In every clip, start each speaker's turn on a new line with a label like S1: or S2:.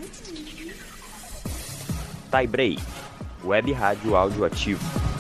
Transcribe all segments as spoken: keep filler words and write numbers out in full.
S1: Tie-Break, Web Rádio Áudio Ativo.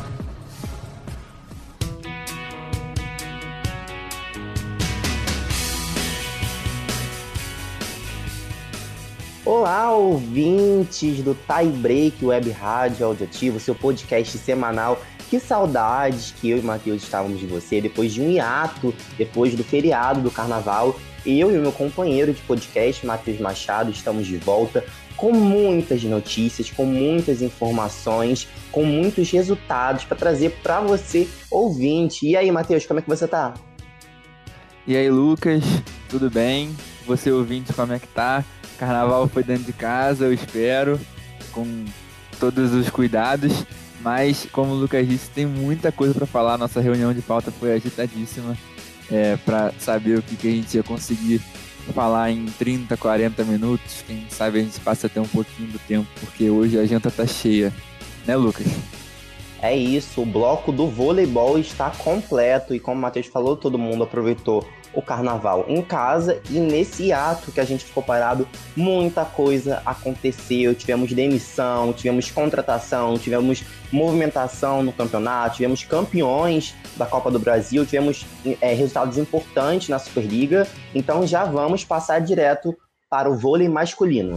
S2: Olá, ouvintes do Tie-Break Web Rádio Audiativo, seu podcast semanal. Que saudades que eu e o Matheus estávamos de você, depois de um hiato, depois do feriado do Carnaval. Eu e o meu companheiro de podcast, Matheus Machado, estamos de volta com muitas notícias, com muitas informações, com muitos resultados para trazer para você, ouvinte. E aí, Matheus, como é que você tá?
S3: E aí, Lucas, tudo bem? Você, ouvinte, como é que tá? Carnaval foi dentro de casa, eu espero, com todos os cuidados, mas como o Lucas disse, tem muita coisa para falar. Nossa reunião de pauta foi agitadíssima, é, para saber o que, que a gente ia conseguir falar em trinta, quarenta minutos. Quem sabe a gente passa até um pouquinho do tempo, porque hoje a janta tá cheia, né, Lucas?
S2: É isso, o bloco do voleibol está completo e, como o Matheus falou, todo mundo aproveitou o carnaval em casa, e nesse ato que a gente ficou parado, muita coisa aconteceu. Tivemos demissão, tivemos contratação, tivemos movimentação no campeonato, tivemos campeões da Copa do Brasil, tivemos é, resultados importantes na Superliga. Então já vamos passar direto para o vôlei masculino.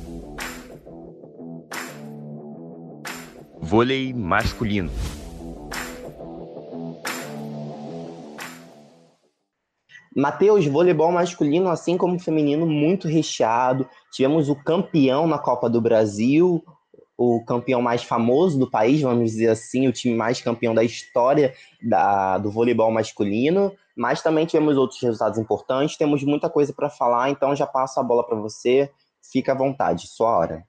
S1: Vôlei masculino.
S2: Matheus, voleibol masculino, assim como feminino, muito recheado. Tivemos o campeão na Copa do Brasil, o campeão mais famoso do país, vamos dizer assim, o time mais campeão da história da, do voleibol masculino. Mas também tivemos outros resultados importantes. Temos muita coisa para falar, então já passo a bola para você. Fica à vontade, sua hora.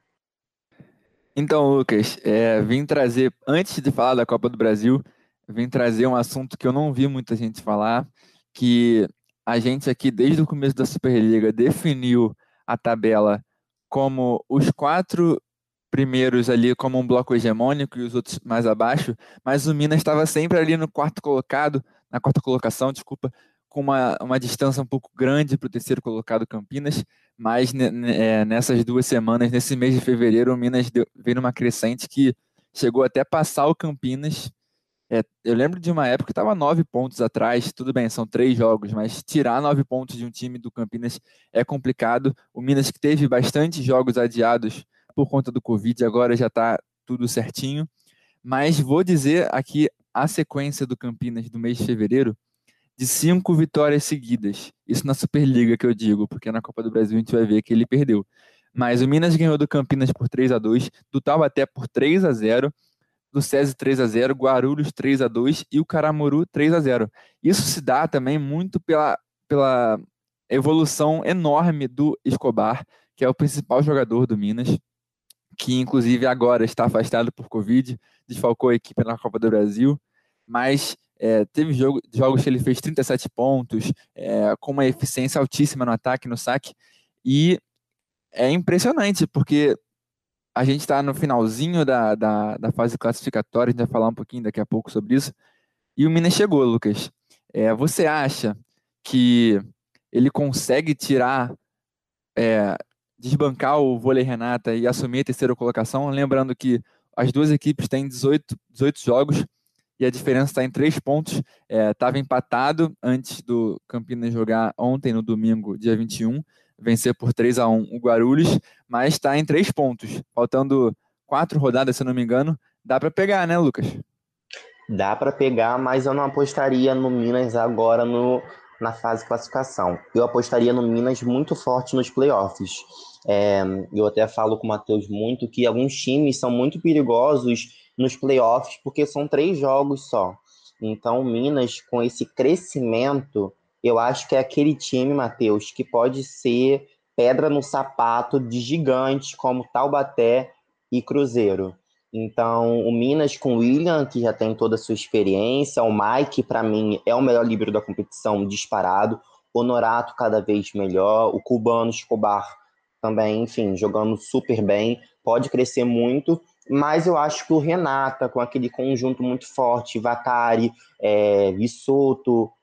S3: Então, Lucas, é, vim trazer, antes de falar da Copa do Brasil, vim trazer um assunto que eu não vi muita gente falar, que a gente aqui, desde o começo da Superliga, definiu a tabela como os quatro primeiros ali como um bloco hegemônico e os outros mais abaixo, mas o Minas estava sempre ali no quarto colocado, na quarta colocação, desculpa, com uma, uma distância um pouco grande para o terceiro colocado, Campinas, mas é, nessas duas semanas, nesse mês de fevereiro, o Minas deu, veio numa crescente que chegou até passar o Campinas. É, eu lembro de uma época que estava nove pontos atrás. Tudo bem, são três jogos, mas tirar nove pontos de um time do Campinas é complicado. O Minas, que teve bastante jogos adiados por conta do Covid, agora já está tudo certinho. Mas vou dizer aqui a sequência do Campinas do mês de fevereiro, de cinco vitórias seguidas. Isso na Superliga que eu digo, porque na Copa do Brasil a gente vai ver que ele perdeu. Mas o Minas ganhou do Campinas por três a dois, do Taubaté por três a zero, do SESI três a zero, Guarulhos três a dois e o Caramuru três a zero. Isso se dá também muito pela, pela evolução enorme do Escobar, que é o principal jogador do Minas, que inclusive agora está afastado por Covid, desfalcou a equipe na Copa do Brasil, mas é, teve jogo, jogos que ele fez trinta e sete pontos, é, com uma eficiência altíssima no ataque, no saque, e é impressionante, porque a gente está no finalzinho da, da, da fase classificatória, a gente vai falar um pouquinho daqui a pouco sobre isso. E o Minas chegou, Lucas. É, você acha que ele consegue tirar, é, desbancar o Vôlei Renata e assumir a terceira colocação? Lembrando que as duas equipes têm dezoito, dezoito jogos e a diferença está em três pontos. Estava é, empatado antes do Campinas jogar ontem, no domingo, dia vinte e um. Vencer por três a um o Guarulhos, mas está em três pontos. Faltando quatro rodadas, se eu não me engano. Dá para pegar, né, Lucas?
S2: Dá para pegar, mas eu não apostaria no Minas agora no, na fase classificação. Eu apostaria no Minas muito forte nos playoffs. É, eu até falo com o Matheus muito que alguns times são muito perigosos nos playoffs porque são três jogos só. Então o Minas, com esse crescimento, eu acho que é aquele time, Matheus, que pode ser pedra no sapato de gigantes como Taubaté e Cruzeiro. Então, o Minas com o William, que já tem toda a sua experiência, o Mike, para mim, é o melhor líbero da competição, disparado, o Norato cada vez melhor, o Cubano Escobar também, enfim, jogando super bem, pode crescer muito, mas eu acho que o Renata, com aquele conjunto muito forte, Vacari, é, Vissoto,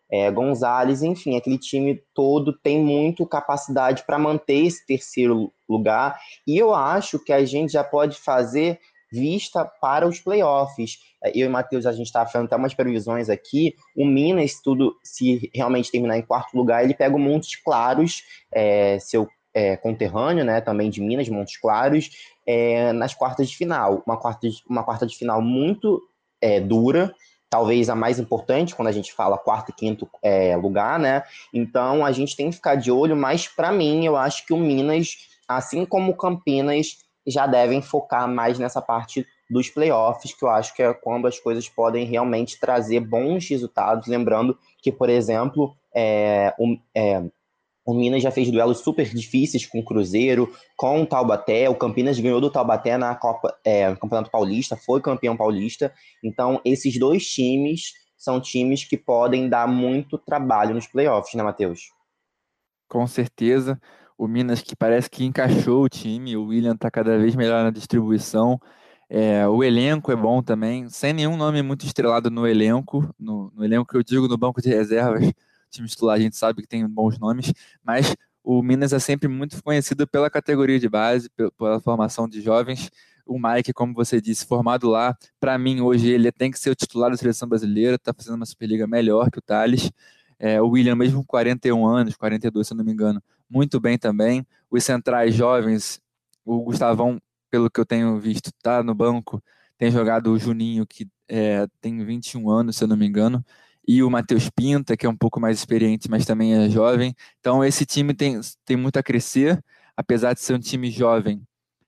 S2: é, Gonzalez, enfim, aquele time todo tem muito capacidade para manter esse terceiro lugar, e eu acho que a gente já pode fazer vista para os playoffs. Eu e o Matheus, a gente está fazendo até umas previsões aqui. O Minas, tudo, se realmente terminar em quarto lugar, ele pega o Montes Claros, é, seu é, conterrâneo, né, também de Minas, Montes Claros, é, nas quartas de final. Uma quarta de, uma quarta de final muito é, dura, talvez a mais importante quando a gente fala quarto e quinto é, lugar, né? Então a gente tem que ficar de olho, mas para mim eu acho que o Minas, assim como o Campinas, já devem focar mais nessa parte dos playoffs, que eu acho que é quando as coisas podem realmente trazer bons resultados. Lembrando que, por exemplo, é, o, é, o Minas já fez duelos super difíceis com o Cruzeiro, com o Taubaté. O Campinas ganhou do Taubaté na Copa, é, no Campeonato Paulista, foi campeão paulista. Então, esses dois times são times que podem dar muito trabalho nos playoffs, né, Matheus?
S3: Com certeza. O Minas que parece que encaixou o time, o William está cada vez melhor na distribuição. É, o elenco é bom também, sem nenhum nome muito estrelado no elenco. No, no elenco que eu digo, no banco de reservas, o time titular a gente sabe que tem bons nomes, mas o Minas é sempre muito conhecido pela categoria de base, pe- pela formação de jovens. O Mike, como você disse, formado lá, para mim hoje ele tem que ser o titular da seleção brasileira, está fazendo uma Superliga melhor que o Thales. É, o William, mesmo com quarenta e um anos, quarenta e dois, se eu não me engano, muito bem também. Os centrais jovens, o Gustavão, pelo que eu tenho visto, está no banco. Tem jogado o Juninho, que é, tem vinte e um anos, se eu não me engano, e o Matheus Pinta, que é um pouco mais experiente, mas também é jovem. Então, esse time tem, tem muito a crescer, apesar de ser um time jovem,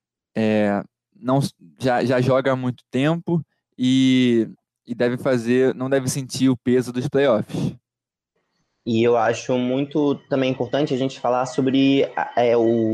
S3: é, não, já, já joga há muito tempo e, e deve fazer, não deve sentir o peso dos playoffs.
S2: E eu acho muito também importante a gente falar sobre é, o,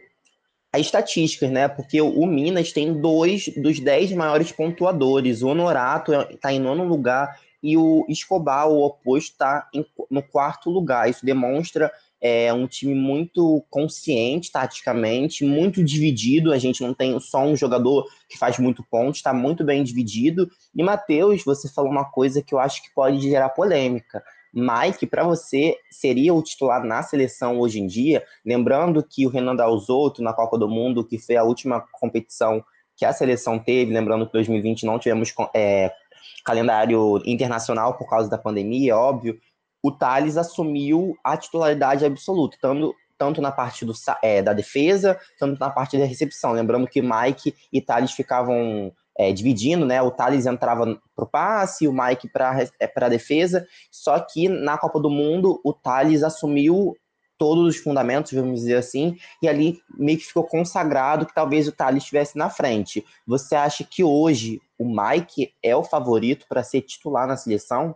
S2: as estatísticas, né? Porque o, o Minas tem dois dos dez maiores pontuadores. O Honorato está em nono lugar e o Escobar, o oposto, está no quarto lugar. Isso demonstra é, um time muito consciente taticamente, muito dividido. A gente não tem só um jogador que faz muito pontos, está muito bem dividido. E, Matheus, você falou uma coisa que eu acho que pode gerar polêmica. Mike, para você, seria o titular na seleção hoje em dia? Lembrando que o Renan Dalzotto, na Copa do Mundo, que foi a última competição que a seleção teve, lembrando que em dois mil e vinte não tivemos é, calendário internacional por causa da pandemia, é óbvio, o Thales assumiu a titularidade absoluta, tanto, tanto na parte do, é, da defesa, tanto na parte da recepção. Lembrando que Mike e Thales ficavam é, dividindo, né? O Thales entrava para o passe, o Mike para é, a defesa, só que na Copa do Mundo o Thales assumiu todos os fundamentos, vamos dizer assim, e ali meio que ficou consagrado que talvez o Thales estivesse na frente. Você acha que hoje o Mike é o favorito para ser titular na seleção?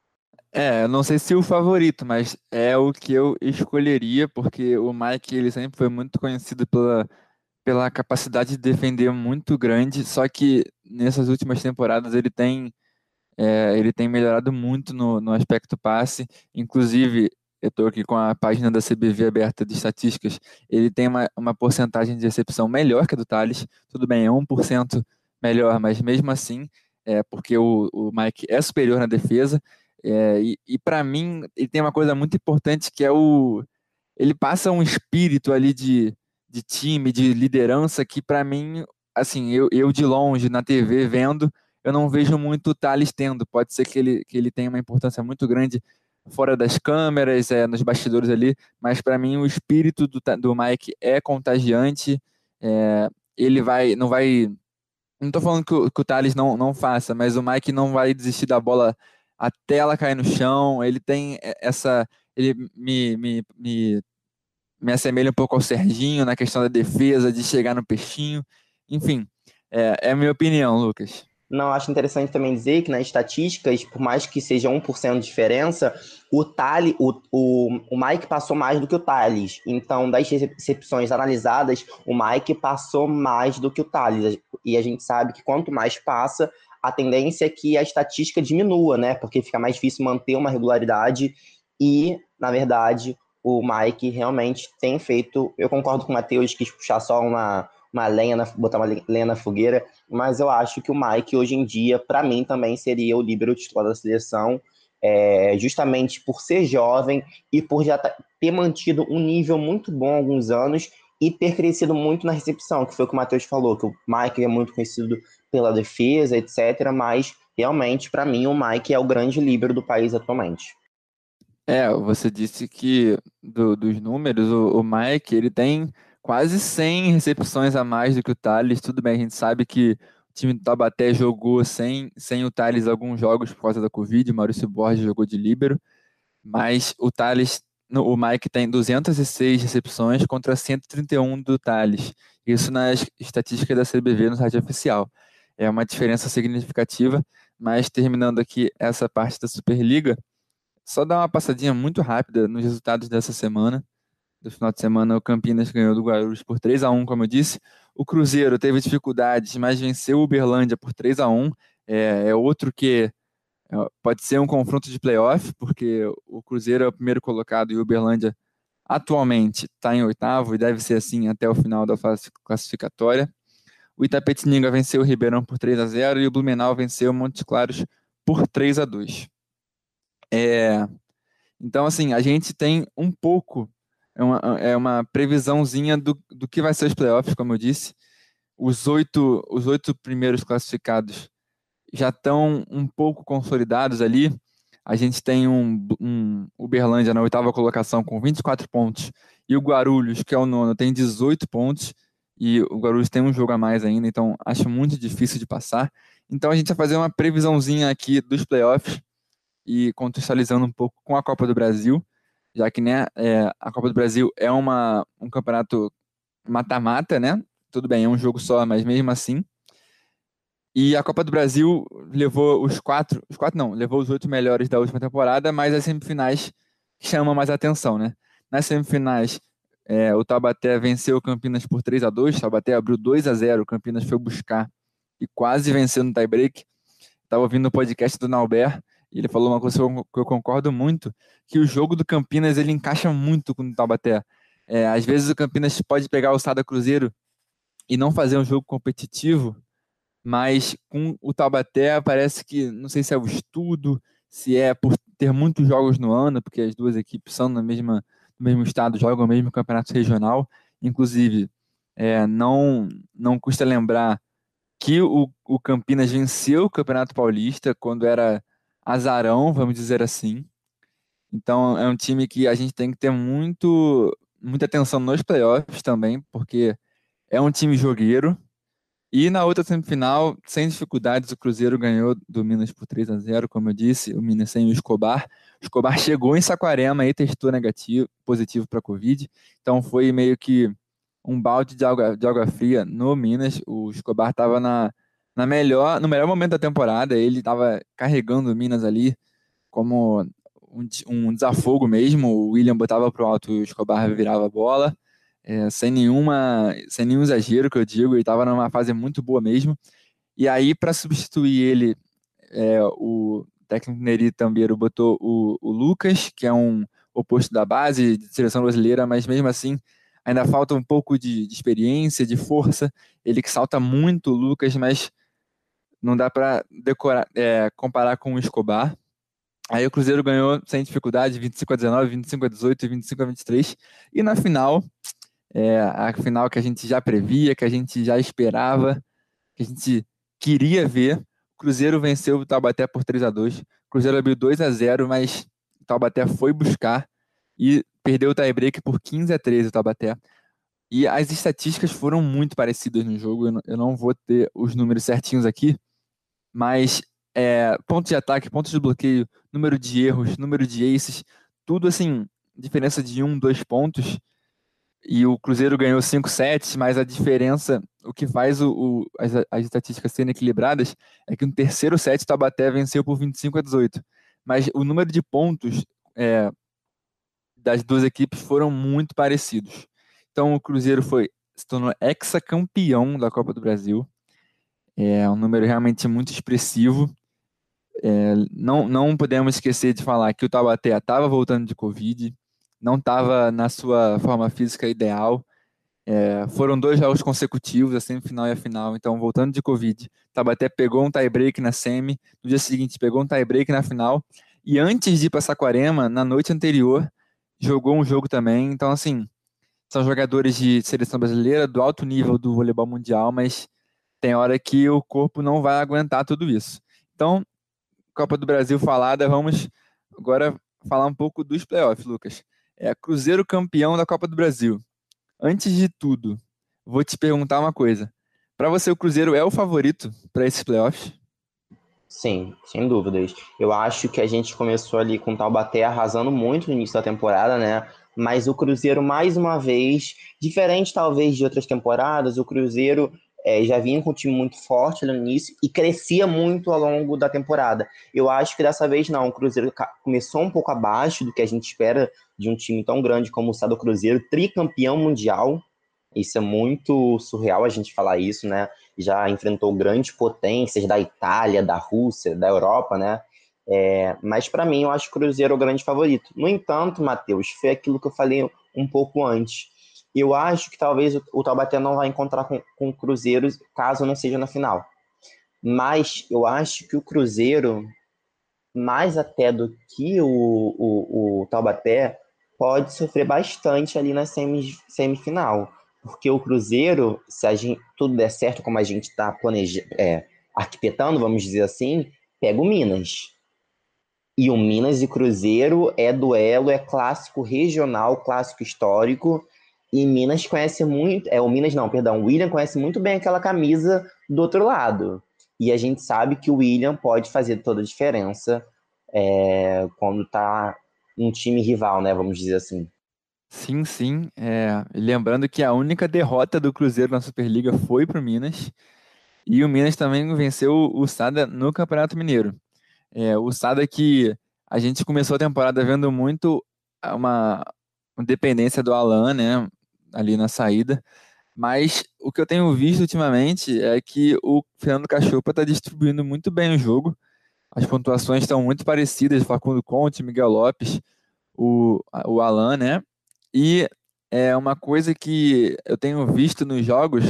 S3: É, eu não sei se o favorito, mas é o que eu escolheria, porque o Mike ele sempre foi muito conhecido pela, pela capacidade de defender muito grande, só que nessas últimas temporadas ele tem, é, ele tem melhorado muito no, no aspecto passe. Inclusive, eu estou aqui com a página da C B V aberta de estatísticas, ele tem uma, uma porcentagem de recepção melhor que a do Thales. Tudo bem, é um por cento melhor, mas mesmo assim, é porque o, o Mike é superior na defesa. É, e e para mim, ele tem uma coisa muito importante que é o. Ele passa um espírito ali de, de time, de liderança, que para mim, assim, eu, eu de longe, na T V, vendo, eu não vejo muito o Thales tendo. Pode ser que ele, que ele tenha uma importância muito grande fora das câmeras, é, nos bastidores ali, mas para mim o espírito do, Ta- do Mike é contagiante. É, ele vai, não vai. Não tô falando que o, que o Thales não, não faça, mas o Mike não vai desistir da bola até ela cair no chão. Ele tem essa. Ele me, me, me, me assemelha um pouco ao Serginho na questão da defesa, de chegar no peixinho. Enfim, é, é a minha opinião, Lucas.
S2: Não, acho interessante também dizer que nas estatísticas, por mais que seja um por cento de diferença, o, Thales, o, o, o Mike passou mais do que o Thales. Então, das recepções analisadas, o Mike passou mais do que o Thales. E a gente sabe que quanto mais passa, a tendência é que a estatística diminua, né? Porque fica mais difícil manter uma regularidade. E, na verdade, o Mike realmente tem feito. Eu concordo com o Matheus, quis puxar só uma, uma lenha, na, botar uma lenha na fogueira, mas eu acho que o Mike, hoje em dia, para mim, também seria o líbero titular da seleção. é, justamente por ser jovem e por já ter mantido um nível muito bom há alguns anos e ter crescido muito na recepção, que foi o que o Matheus falou, que o Mike é muito conhecido pela defesa, etcétera, mas realmente, para mim, o Mike é o grande líbero do país atualmente.
S3: É, você disse que do- dos números, o, o Mike, ele tem quase cem recepções a mais do que o Thales. Tudo bem, a gente sabe que o time do Taubaté jogou sem, sem o Thales alguns jogos por causa da Covid, o Maurício Borges jogou de líbero, mas o Thales, no- o Mike tem duzentas e seis recepções contra cento e trinta e um do Thales. Isso nas estatísticas da C B V no site oficial. É uma diferença significativa, mas terminando aqui essa parte da Superliga, só dar uma passadinha muito rápida nos resultados dessa semana. Do final de semana, o Campinas ganhou do Guarulhos por três a um, como eu disse. O Cruzeiro teve dificuldades, mas venceu o Uberlândia por três a um. É, é outro que é, pode ser um confronto de playoff, porque o Cruzeiro é o primeiro colocado e o Uberlândia atualmente está em oitavo e deve ser assim até o final da fase classificatória. O Itapetininga venceu o Ribeirão por três a zero e o Blumenau venceu o Montes Claros por três a dois. É, Então, assim, a gente tem um pouco, é uma, é uma previsãozinha do, do que vai ser os playoffs, como eu disse. Os oito, os oito primeiros classificados já estão um pouco consolidados ali. A gente tem um, um Uberlândia na oitava colocação com vinte e quatro pontos, e o Guarulhos, que é o nono, tem dezoito pontos, e o Guarulhos tem um jogo a mais ainda, então acho muito difícil de passar. Então a gente vai fazer uma previsãozinha aqui dos playoffs, e contextualizando um pouco com a Copa do Brasil, já que né, é, a Copa do Brasil é uma, um campeonato mata-mata, né? Tudo bem, é um jogo só, mas mesmo assim. E a Copa do Brasil levou os quatro, os quatro não, levou os oito melhores da última temporada, mas as semifinais chamam mais atenção, né? Nas semifinais, é, o Taubaté venceu o Campinas por três a dois, o Taubaté abriu dois a zero, o Campinas foi buscar e quase venceu no tie-break. Estava ouvindo o podcast do Nauber e ele falou uma coisa que eu concordo muito, que o jogo do Campinas ele encaixa muito com o Taubaté. É, às vezes o Campinas pode pegar o Sada Cruzeiro e não fazer um jogo competitivo, mas com o Taubaté parece que, não sei se é o estudo, se é por ter muitos jogos no ano, porque as duas equipes são na mesma, no mesmo estado, jogam o mesmo campeonato regional. Inclusive, é, não, não custa lembrar que o, o Campinas venceu o Campeonato Paulista quando era azarão, vamos dizer assim. Então é um time que a gente tem que ter muito, muita atenção nos playoffs também, porque é um time jogueiro. E na outra semifinal, sem dificuldades, o Cruzeiro ganhou do Minas por três a zero, como eu disse, o Minas sem o Escobar. O Escobar chegou em Saquarema e testou negativo, positivo para a Covid. Então foi meio que um balde de água, de água fria no Minas. O Escobar estava na, na melhor, no melhor momento da temporada. Ele estava carregando o Minas ali como um, um desafogo mesmo. O William botava pro alto e o Escobar virava a bola. É, sem nenhuma, sem nenhum exagero que eu digo, ele estava numa fase muito boa mesmo. E aí, para substituir ele, é, o técnico Neri Tambeiro botou o, o Lucas, que é um oposto da base de seleção brasileira, mas mesmo assim ainda falta um pouco de, de experiência, de força. Ele que salta muito o Lucas, mas não dá para decorar, é, comparar com o Escobar. Aí o Cruzeiro ganhou sem dificuldade, vinte e cinco a dezenove, vinte e cinco a dezoito e vinte e cinco a vinte e três. E na final, é, a final que a gente já previa, que a gente já esperava, que a gente queria ver, o Cruzeiro venceu o Taubaté por três a dois. O Cruzeiro abriu dois a zero, mas o Taubaté foi buscar e perdeu o tie-break por quinze a treze, o Taubaté. E as estatísticas foram muito parecidas no jogo, eu não, eu não vou ter os números certinhos aqui, mas é, pontos de ataque, pontos de bloqueio, número de erros, número de aces, tudo assim, diferença de um, dois pontos, e o Cruzeiro ganhou cinco sets, mas a diferença, o que faz o, o, as, as estatísticas serem equilibradas, é que no terceiro set o Taubaté venceu por vinte e cinco a dezoito, mas o número de pontos é, das duas equipes foram muito parecidos. Então o Cruzeiro foi, se tornou hexacampeão da Copa do Brasil. É um número realmente muito expressivo. É, não, não podemos esquecer de falar que o Taubaté estava voltando de Covid, não estava na sua forma física ideal. É, foram dois jogos consecutivos, a semifinal e a final, então voltando de Covid, o Taubaté pegou um tie-break na semi, no dia seguinte pegou um tie-break na final, E antes de ir para Saquarema, na noite anterior, jogou um jogo também. Então, assim, são jogadores de seleção brasileira, do alto nível do voleibol mundial, mas tem hora que o corpo não vai aguentar tudo isso. Então, Copa do Brasil falada, vamos agora falar um pouco dos playoffs, Lucas. É Cruzeiro campeão da Copa do Brasil. Antes de tudo, vou te perguntar uma coisa. Para você, o Cruzeiro é o favorito para esses playoffs?
S2: Sim, sem dúvidas. Eu acho que a gente começou ali com o Taubaté arrasando muito no início da temporada, né? Mas o Cruzeiro, mais uma vez, diferente talvez de outras temporadas, o Cruzeiro é, já vinha com um time muito forte no início e crescia muito ao longo da temporada. Eu acho que dessa vez não, o Cruzeiro começou um pouco abaixo do que a gente espera de um time tão grande como o Estado Cruzeiro, tricampeão mundial. Isso é muito surreal a gente falar isso, né? Já enfrentou grandes potências da Itália, da Rússia, da Europa, né? É, mas para mim, eu acho que o Cruzeiro é o grande favorito. No entanto, Matheus, foi aquilo que eu falei um pouco antes. Eu acho que talvez o, o Taubaté não vai encontrar com, com o Cruzeiro caso não seja na final. Mas eu acho que o Cruzeiro, mais até do que o, o, o Taubaté, pode sofrer bastante ali na semi, semifinal. Porque o Cruzeiro, se a gente, tudo der certo como a gente está planejando, é, arquitetando, vamos dizer assim, pega o Minas. E o Minas e Cruzeiro é duelo, é clássico regional, clássico histórico. E Minas conhece muito. É, o Minas não, perdão. O William conhece muito bem aquela camisa do outro lado. E a gente sabe que o William pode fazer toda a diferença é, quando tá um time rival, né? Vamos dizer assim.
S3: Sim, sim. É, lembrando que a única derrota do Cruzeiro na Superliga foi para o Minas. E o Minas também venceu o Sada no Campeonato Mineiro. É, o Sada que a gente começou a temporada vendo muito uma, uma dependência do Alan, né? Ali na saída. Mas o que eu tenho visto ultimamente é que o Fernando Cachopa está distribuindo muito bem o jogo. As pontuações estão muito parecidas, Facundo Conte, Miguel Lopes, o, o Alan, né? E é uma coisa que eu tenho visto nos jogos,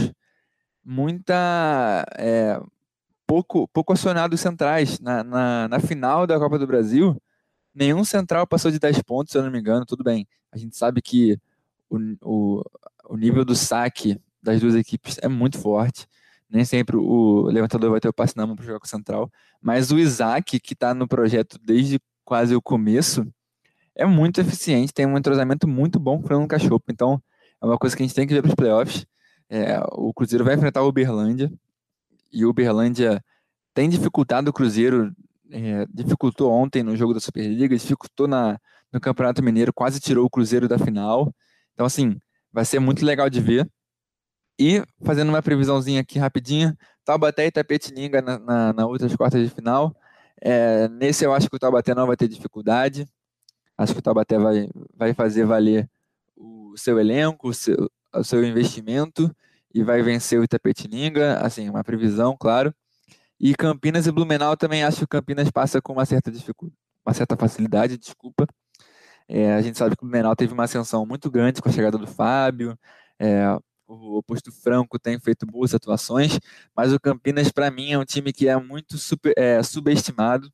S3: muita é, pouco, pouco acionado os centrais. Na, na, na final da Copa do Brasil, nenhum central passou de dez pontos, se eu não me engano, tudo bem. A gente sabe que o, o, o nível do saque das duas equipes é muito forte. Nem sempre o levantador vai ter o passe na mão para jogar com o central. Mas o Isaac, que está no projeto desde quase o começo, é muito eficiente, tem um entrosamento muito bom com o Fernando Cachopo. Então, é uma coisa que a gente tem que ver para os playoffs. É, o Cruzeiro vai enfrentar o Uberlândia, e o Uberlândia tem dificultado o Cruzeiro, é, dificultou ontem no jogo da Superliga, dificultou na, no Campeonato Mineiro, quase tirou o Cruzeiro da final. Então, assim, vai ser muito legal de ver. E, fazendo uma previsãozinha aqui rapidinha, Taubaté e Itapetininga na, na, na outras quartas de final. É, nesse eu acho que o Taubaté não vai ter dificuldade. Acho que o Taubaté vai, vai fazer valer o seu elenco, o seu, o seu investimento e vai vencer o Itapetininga, assim, uma previsão, claro. E Campinas e Blumenau também acho que o Campinas passa com uma certa dificuldade, uma certa facilidade, desculpa. É, a gente sabe que o Blumenau teve uma ascensão muito grande com a chegada do Fábio, é, o oposto Franco tem feito boas atuações, mas o Campinas, para mim, é um time que é muito super, é, subestimado,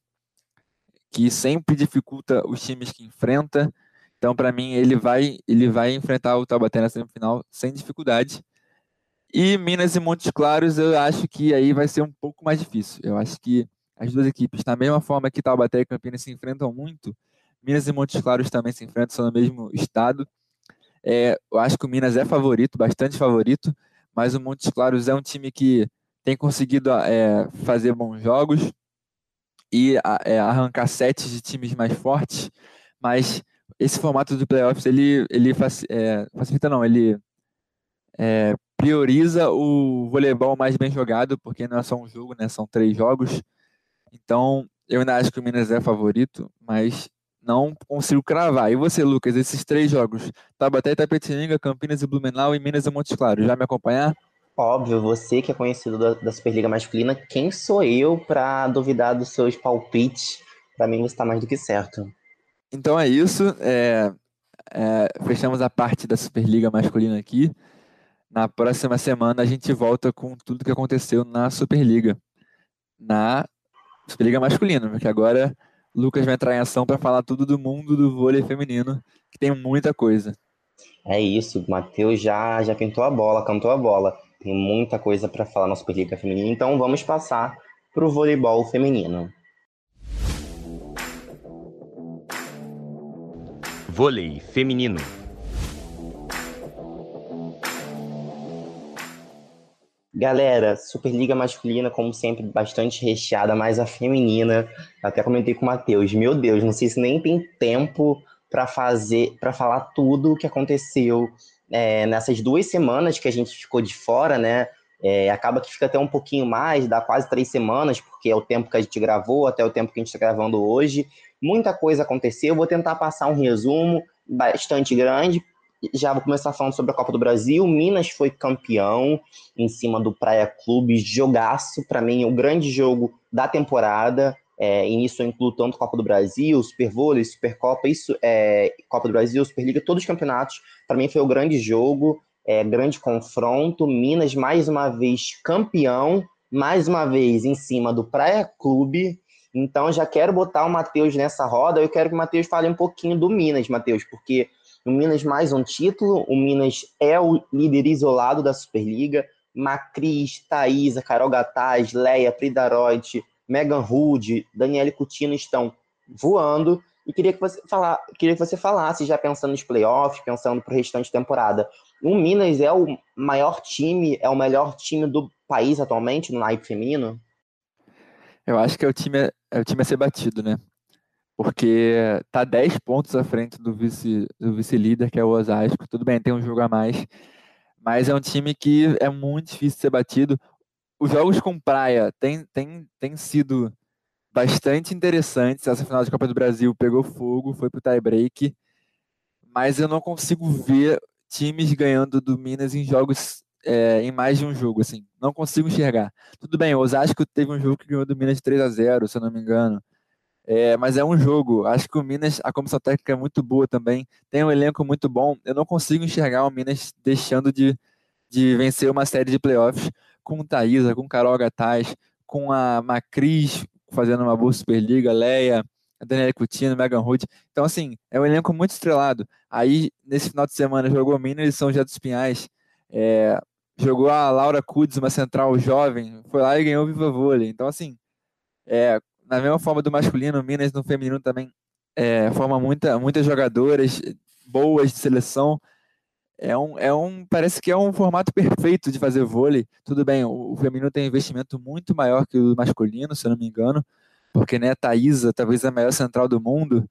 S3: que sempre dificulta os times que enfrenta. Então, para mim, ele vai, ele vai enfrentar o Taubaté na semifinal sem dificuldade. E Minas e Montes Claros, eu acho que aí vai ser um pouco mais difícil. Eu acho que as duas equipes, da mesma forma que Taubaté e Campinas se enfrentam muito, Minas e Montes Claros também se enfrentam, são no mesmo estado. É, eu acho que o Minas é favorito, bastante favorito, mas o Montes Claros é um time que tem conseguido é, fazer bons jogos e é, arrancar sets de times mais fortes, mas esse formato do playoffs, ele, ele faci- é, facilita, não, ele é, prioriza o voleibol mais bem jogado, porque não é só um jogo, né? São três jogos. Então, eu ainda acho que o Minas é favorito, mas não consigo cravar. E você, Lucas, esses três jogos, Taubaté, Itapetininga, Campinas e Blumenau e Minas e Montes Claros, já me acompanhar?
S2: Óbvio, você que é conhecido da, da Superliga Masculina, quem sou eu para duvidar dos seus palpites? Para mim, você está mais do que certo.
S3: Então é isso. É, é, fechamos a parte da Superliga Masculina aqui. Na próxima semana a gente volta com tudo que aconteceu na Superliga. Na Superliga Masculina, porque agora o Lucas vai entrar em ação para falar tudo do mundo do vôlei feminino, que tem muita coisa.
S2: É isso, o Matheus já, já pintou a bola, cantou a bola. Tem muita coisa para falar na Superliga Feminina, então vamos passar para o voleibol feminino.
S1: Vôlei feminino.
S2: Galera, Superliga masculina, como sempre, bastante recheada, mas a feminina, até comentei com o Matheus, meu Deus, não sei se nem tem tempo para fazer, para falar tudo o que aconteceu é, nessas duas semanas que a gente ficou de fora, né? É, acaba que fica até um pouquinho mais, dá quase três semanas, porque é o tempo que a gente gravou, até o tempo que a gente está gravando hoje. Muita coisa aconteceu, eu vou tentar passar um resumo bastante grande. Já vou começar falando sobre a Copa do Brasil. Minas foi campeão em cima do Praia Clube, jogaço, para mim, o grande jogo da temporada. É, e nisso eu incluo tanto Copa do Brasil, Super Vôlei, Supercopa, isso, é, Copa do Brasil, Superliga, todos os campeonatos. Para mim foi o grande jogo, é, grande confronto. Minas, mais uma vez, campeão, mais uma vez em cima do Praia Clube. Então já quero botar o Matheus nessa roda. Eu quero que o Matheus fale um pouquinho do Minas, Matheus, porque o Minas mais um título, o Minas é o líder isolado da Superliga. Macris, Thaisa, Carol Gataz, Leia, Pridarotti, Megan Hood, Daniele Coutinho estão voando. E queria que você, falar, queria que você falasse, já pensando nos playoffs, pensando para o restante da temporada. O Minas é o maior time, é o melhor time do país atualmente no naipe feminino?
S3: Eu acho que é o time, é o time a ser batido, né? Porque tá dez pontos à frente do vice, do vice-líder, que é o Osasco. Tudo bem, tem um jogo a mais, mas é um time que é muito difícil de ser batido. Os jogos com praia têm tem, tem sido bastante interessantes. Essa final de Copa do Brasil pegou fogo, foi pro tie-break, mas eu não consigo ver times ganhando do Minas em jogos, é, em mais de um jogo, assim. Não consigo enxergar. Tudo bem, o Osasco teve um jogo que ganhou do Minas de três a zero, se eu não me engano. É, mas é um jogo. Acho que o Minas, a comissão técnica é muito boa também. Tem um elenco muito bom. Eu não consigo enxergar o Minas deixando de, de vencer uma série de playoffs com Thaisa, com Carol Gataz, com a Macris fazendo uma boa Superliga, Leia, a Daniela Coutinho, Megan Hood. Então, assim, é um elenco muito estrelado. Aí, nesse final de semana, jogou Minas e São José dos Pinhais. É, jogou a Laura Kudes, uma central jovem, foi lá e ganhou o Viva Vôlei. Então, assim, é, na mesma forma do masculino, o Minas no feminino também é, forma muita, muitas jogadoras boas de seleção. É um, é um, parece que é um formato perfeito de fazer vôlei. Tudo bem, o, o feminino tem um investimento muito maior que o masculino, se eu não me engano, porque né, a Thaisa, talvez a maior central do mundo.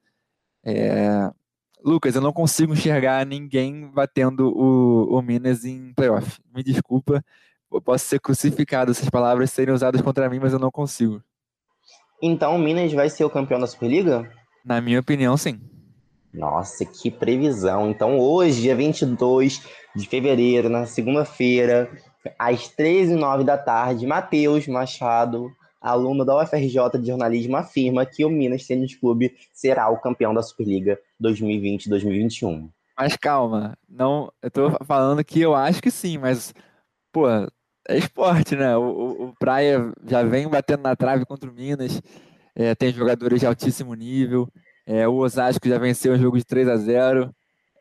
S3: É, Lucas, eu não consigo enxergar ninguém batendo o, o Minas em playoff. Me desculpa, eu posso ser crucificado essas palavras serem usadas contra mim, mas eu não consigo.
S2: Então o Minas vai ser o campeão da Superliga?
S3: Na minha opinião, sim.
S2: Nossa, que previsão. Então hoje, dia vinte e dois de fevereiro, na segunda-feira, às treze e nove da tarde, Matheus Machado, aluno da U F R J de jornalismo, afirma que o Minas Tênis Clube será o campeão da Superliga dois mil e vinte dois mil e vinte e um.
S3: Mas calma, não, eu tô falando que eu acho que sim, mas, pô, é esporte, né? O, o, o Praia já vem batendo na trave contra o Minas, é, tem jogadores de altíssimo nível, é, o Osasco já venceu um jogo de três a zero.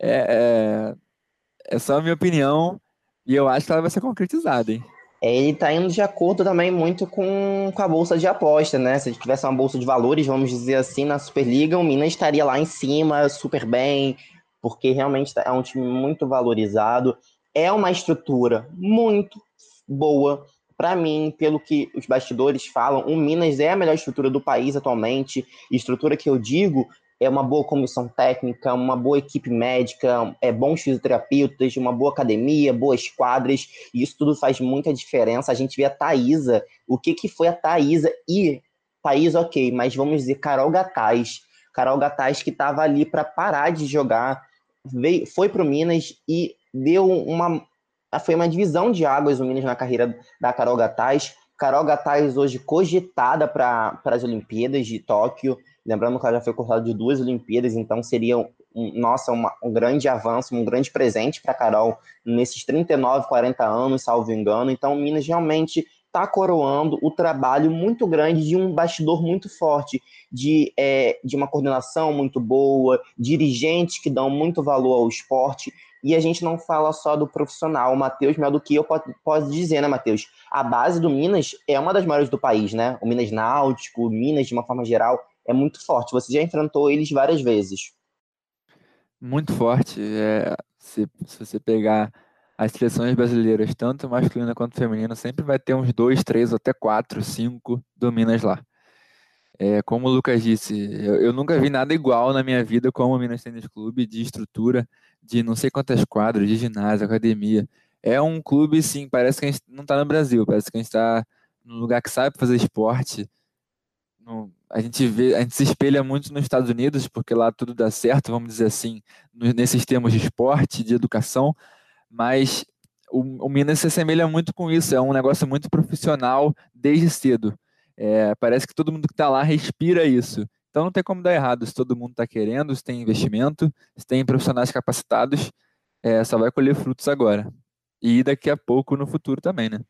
S3: É, é, é só a minha opinião e eu acho que ela vai ser concretizada, hein?
S2: É, ele está indo de acordo também muito com, com a bolsa de aposta, né? Se tivesse uma bolsa de valores, vamos dizer assim, na Superliga, o Minas estaria lá em cima, super bem, porque realmente é um time muito valorizado. É uma estrutura muito boa. Para mim, pelo que os bastidores falam, o Minas é a melhor estrutura do país atualmente. Estrutura que eu digo é uma boa comissão técnica, uma boa equipe médica, é bons fisioterapeutas, uma boa academia, boas quadras, e isso tudo faz muita diferença. A gente vê a Thaisa, o que, que foi a Thaisa e Thaisa, ok, mas vamos dizer Carol Gataz. Carol Gataz que estava ali para parar de jogar, veio, foi para o Minas e deu uma. Foi uma divisão de águas o Minas na carreira da Carol Gataz. Carol Gataz hoje cogitada para as Olimpíadas de Tóquio. Lembrando que ela já foi cortada de duas Olimpíadas, então seria, um, nossa, uma, um grande avanço, um grande presente para a Carol nesses trinta e nove, quarenta anos, salvo engano. Então, o Minas realmente está coroando o trabalho muito grande de um bastidor muito forte, de, é, de uma coordenação muito boa, dirigentes que dão muito valor ao esporte, e a gente não fala só do profissional. O Matheus, melhor do que eu, pode, pode dizer, né, Matheus? A base do Minas é uma das maiores do país, né? O Minas Náutico, o Minas, de uma forma geral, é muito forte. Você já enfrentou eles várias vezes.
S3: Muito forte. É, se, se você pegar as seleções brasileiras, tanto masculina quanto feminina, sempre vai ter uns dois, três, ou até quatro, cinco do Minas lá. É, como o Lucas disse, eu, eu nunca vi nada igual na minha vida como o Minas Tênis Clube, de estrutura, de não sei quantas quadras, de ginásio, academia. É um clube, sim, parece que a gente não está no Brasil, parece que a gente está num lugar que sabe fazer esporte. No- a gente vê, a gente se espelha muito nos Estados Unidos, porque lá tudo dá certo, vamos dizer assim, no- nesses termos de esporte, de educação, mas o, o Minas se assemelha muito com isso, é um negócio muito profissional desde cedo. É, parece que todo mundo que está lá respira isso. Então não tem como dar errado se todo mundo está querendo, se tem investimento, se tem profissionais capacitados, é, só vai colher frutos agora. E daqui a pouco no futuro também, né?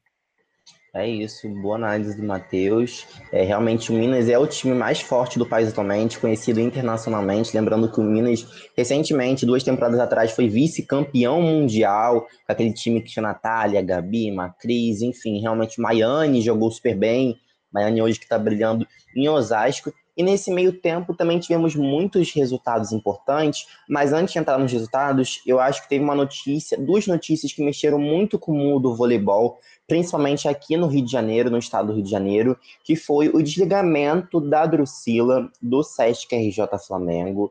S2: É isso, boa análise do Matheus. É, realmente o Minas é o time mais forte do país atualmente, conhecido internacionalmente. Lembrando que o Minas, recentemente, duas temporadas atrás, foi vice-campeão mundial, com aquele time que tinha Natália, Gabi, Macris, enfim, realmente o Maiane jogou super bem. Maiane hoje que está brilhando em Osasco. E nesse meio tempo também tivemos muitos resultados importantes, mas antes de entrar nos resultados, eu acho que teve uma notícia, duas notícias que mexeram muito com o mundo do voleibol, principalmente aqui no Rio de Janeiro, no estado do Rio de Janeiro, que foi o desligamento da Drusila do Sesc R J Flamengo.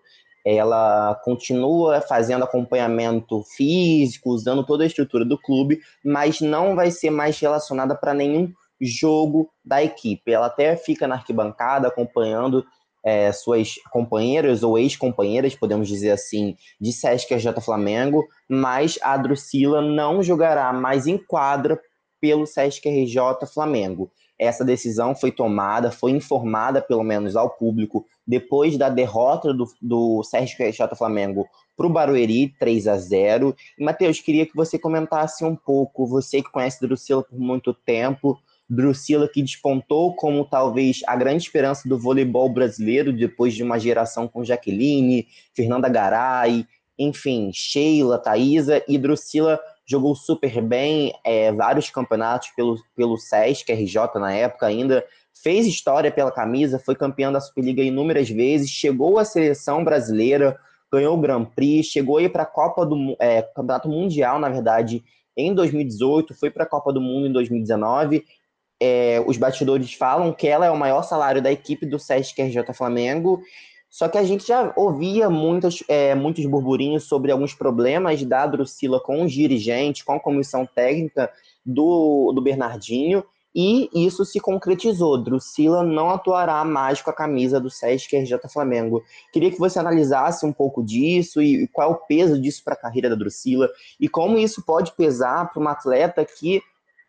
S2: Ela continua fazendo acompanhamento físico, usando toda a estrutura do clube, mas não vai ser mais relacionada para nenhum jogo da equipe. Ela até fica na arquibancada acompanhando é, suas companheiras ou ex-companheiras, podemos dizer assim, de Sesc R J Flamengo, mas a Drusila não jogará mais em quadra pelo Sesc R J Flamengo. Essa decisão foi tomada, foi informada pelo menos ao público depois da derrota do, do Sesc R J Flamengo para o Barueri, três a zero. E, Matheus, queria que você comentasse um pouco, você que conhece Drusila por muito tempo, Drusila que despontou como talvez a grande esperança do voleibol brasileiro depois de uma geração com Jaqueline, Fernanda Garay, enfim, Sheila, Thaisa, e Drusila jogou super bem, é, vários campeonatos pelo, pelo Sesc R J na época ainda, fez história pela camisa, foi campeão da Superliga inúmeras vezes, chegou à seleção brasileira, ganhou o Grand Prix, chegou a ir para a Copa do é, Campeonato Mundial, na verdade, em dois mil e dezoito, foi para a Copa do Mundo em dois mil e dezenove. É, os bastidores falam que ela é o maior salário da equipe do Sesc R J Flamengo, só que a gente já ouvia muitos, é, muitos burburinhos sobre alguns problemas da Drusila com os dirigentes, com a comissão técnica do, do Bernardinho, e isso se concretizou. Drusila não atuará mais com a camisa do Sesc R J Flamengo. Queria que você analisasse um pouco disso e, e qual é o peso disso para a carreira da Drusila e como isso pode pesar para uma atleta que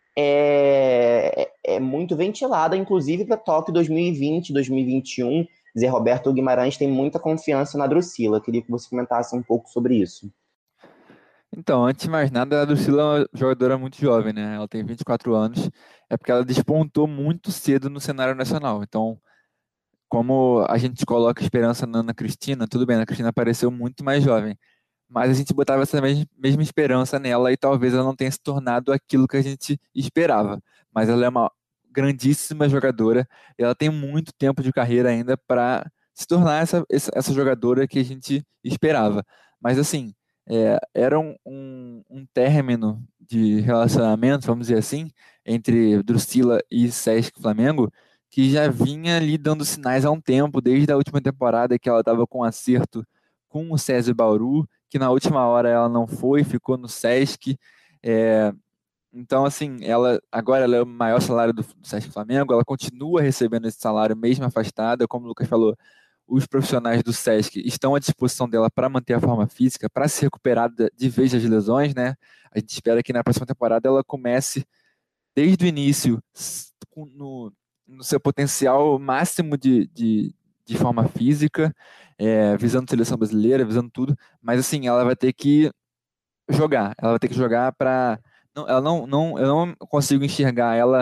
S2: é, é muito ventilada, inclusive para Tóquio dois mil e vinte, dois mil e vinte e um. Zé Roberto Guimarães tem muita confiança na Drusila. Queria que você comentasse um pouco sobre isso.
S3: Então, antes de mais nada, a Drusila é uma jogadora muito jovem, né? Ela tem vinte e quatro anos. É porque ela despontou muito cedo no cenário nacional. Então, como a gente coloca esperança na Ana Cristina, tudo bem, a Ana Cristina apareceu muito mais jovem. Mas a gente botava essa mes- mesma esperança nela e talvez ela não tenha se tornado aquilo que a gente esperava. Mas ela é uma grandíssima jogadora e ela tem muito tempo de carreira ainda para se tornar essa, essa, essa jogadora que a gente esperava. Mas assim, é, era um, um, um término de relacionamento, vamos dizer assim, entre Drusila e Sesc Flamengo, que já vinha ali dando sinais há um tempo, desde a última temporada que ela estava com um acerto com o César Bauru, que na última hora ela não foi, ficou no Sesc. É, então, assim, ela agora ela é o maior salário do, do Sesc Flamengo, ela continua recebendo esse salário mesmo afastada, como o Lucas falou, os profissionais do Sesc estão à disposição dela para manter a forma física, para se recuperar de, de vez das lesões, né? A gente espera que na próxima temporada ela comece desde o início s- com- no, no seu potencial máximo de, de, de forma física, é, visando seleção brasileira, visando tudo, mas assim, ela vai ter que jogar, ela vai ter que jogar para. Não, ela não, não, eu não consigo enxergar ela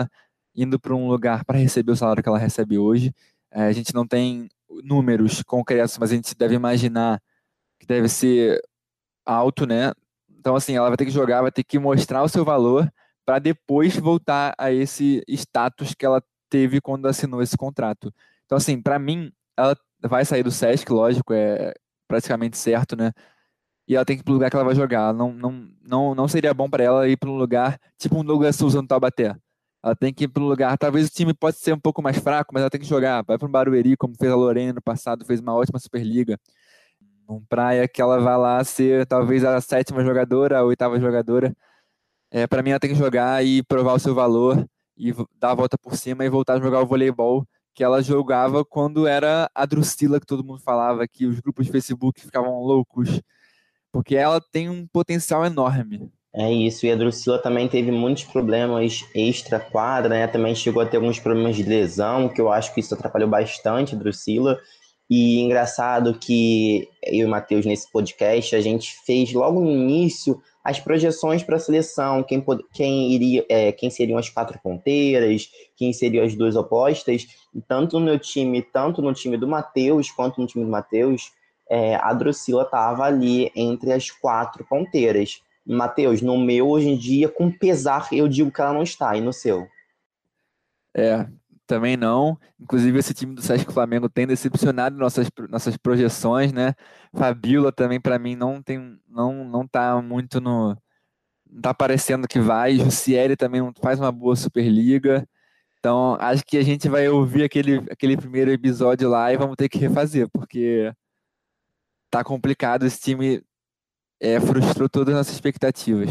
S3: indo para um lugar para receber o salário que ela recebe hoje. É, a gente não tem números concretos, mas a gente deve imaginar que deve ser alto, né? Então, assim, ela vai ter que jogar, vai ter que mostrar o seu valor para depois voltar a esse status que ela teve quando assinou esse contrato. Então, assim, para mim, ela vai sair do Sesc, lógico, é praticamente certo, né? E ela tem que ir pro lugar que ela vai jogar. Não, não, não, não seria bom para ela ir para um lugar tipo um Douglas Souza no Taubaté. Ela tem que ir para um lugar. Talvez o time pode ser um pouco mais fraco, mas ela tem que jogar. Vai para um Barueri, como fez a Lorena no passado, fez uma ótima Superliga. Um Praia que ela vai lá ser talvez a sétima jogadora, a oitava jogadora. É, para mim, ela tem que jogar e provar o seu valor e vo- dar a volta por cima e voltar a jogar o voleibol que ela jogava quando era a Drusila, que todo mundo falava, que os grupos de Facebook ficavam loucos, porque ela tem um potencial enorme.
S2: É isso, e a Drusila também teve muitos problemas extra-quadra, né? Também chegou a ter alguns problemas de lesão, que eu acho que isso atrapalhou bastante a Drusila. E engraçado que eu e o Matheus, nesse podcast, a gente fez logo no início as projeções para a seleção, quem, pod- quem, iria, é, quem seriam as quatro ponteiras, quem seriam as duas opostas. E tanto no meu time, tanto no time do Matheus, quanto no time do Matheus, é, a Drusila estava ali entre as quatro ponteiras. Matheus, no meu, hoje em dia, com pesar, eu digo que ela não está, e no seu?
S3: É, também não. Inclusive, esse time do Sesc Flamengo tem decepcionado nossas, nossas projeções, né? Fabiola também, para mim, não tem, não, não tá muito no. Não tá parecendo que vai. Jussiele também não faz uma boa Superliga. Então, acho que a gente vai ouvir aquele, aquele primeiro episódio lá e vamos ter que refazer, porque tá complicado. Esse time é, frustrou todas as nossas expectativas.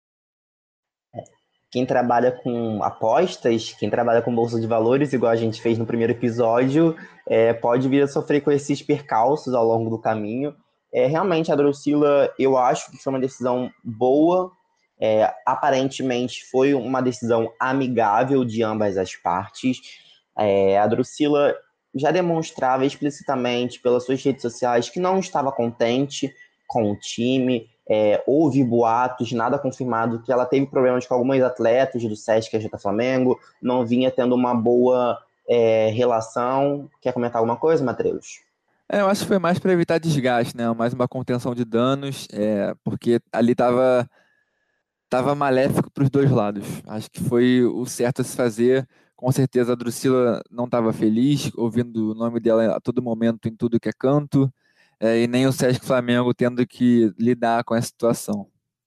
S2: Quem trabalha com apostas, quem trabalha com bolsa de valores, igual a gente fez no primeiro episódio, é, pode vir a sofrer com esses percalços ao longo do caminho. É, realmente, a Drusila, eu acho que foi uma decisão boa. É, aparentemente, foi uma decisão amigável de ambas as partes. É, a Drusila já demonstrava explicitamente pelas suas redes sociais que não estava contente com o time. É, houve boatos, nada confirmado, que ela teve problemas com alguns atletas do Sesc A J Flamengo, não vinha tendo uma boa é, relação. Quer comentar alguma coisa, Matheus?
S3: É, eu acho que foi mais para evitar desgaste, né? Mais uma contenção de danos, é, porque ali tava, tava maléfico para os dois lados. Acho que foi o certo a se fazer. Com certeza a Drusila não estava feliz, ouvindo o nome dela a todo momento em tudo que é canto, é, e nem o Sesc Flamengo tendo que lidar com essa situação.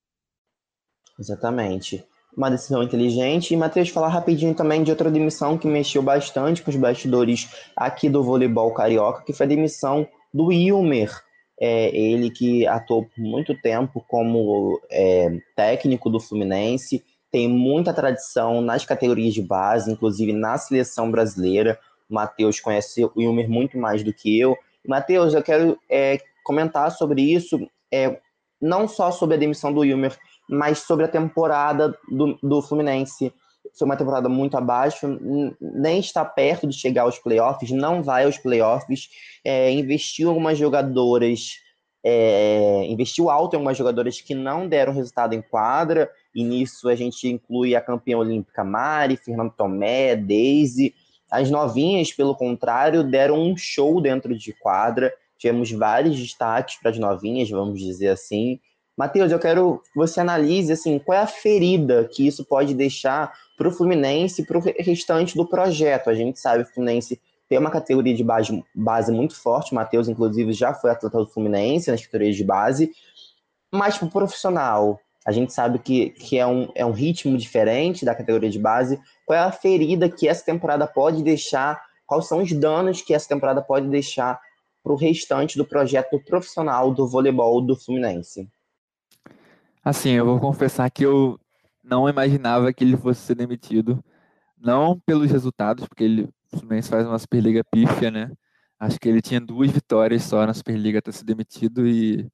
S2: Exatamente. Uma decisão inteligente. E, Matheus, falar rapidinho também de outra demissão que mexeu bastante com os bastidores aqui do voleibol carioca, que foi a demissão do Ilmer. É, ele que atuou por muito tempo como é, técnico do Fluminense, tem muita tradição nas categorias de base, inclusive na seleção brasileira. O Matheus conhece o Ilmer muito mais do que eu. Matheus, eu quero é, comentar sobre isso, é, não só sobre a demissão do Ilmer, mas sobre a temporada do, do Fluminense. Foi uma temporada muito abaixo, nem está perto de chegar aos playoffs, não vai aos playoffs. É, investiu em algumas jogadoras, é, investiu alto em algumas jogadoras que não deram resultado em quadra, e nisso a gente inclui a campeã olímpica Mari, Fernando Tomé, Daisy. As novinhas, pelo contrário, deram um show dentro de quadra. Tivemos vários destaques para as novinhas, vamos dizer assim. Matheus, eu quero que você analise assim, qual é a ferida que isso pode deixar para o Fluminense e para o restante do projeto. A gente sabe que o Fluminense tem uma categoria de base, base muito forte, o Matheus, inclusive, já foi atleta do Fluminense nas categorias de base, mas para o profissional, a gente sabe que, que é, um, é um ritmo diferente da categoria de base. Qual é a ferida que essa temporada pode deixar? Quais são os danos que essa temporada pode deixar para o restante do projeto profissional do voleibol do Fluminense?
S3: Assim, eu vou confessar que eu não imaginava que ele fosse ser demitido. Não pelos resultados, porque ele, o Fluminense faz uma Superliga pífia, né? Acho que ele tinha duas vitórias só na Superliga até ser demitido e,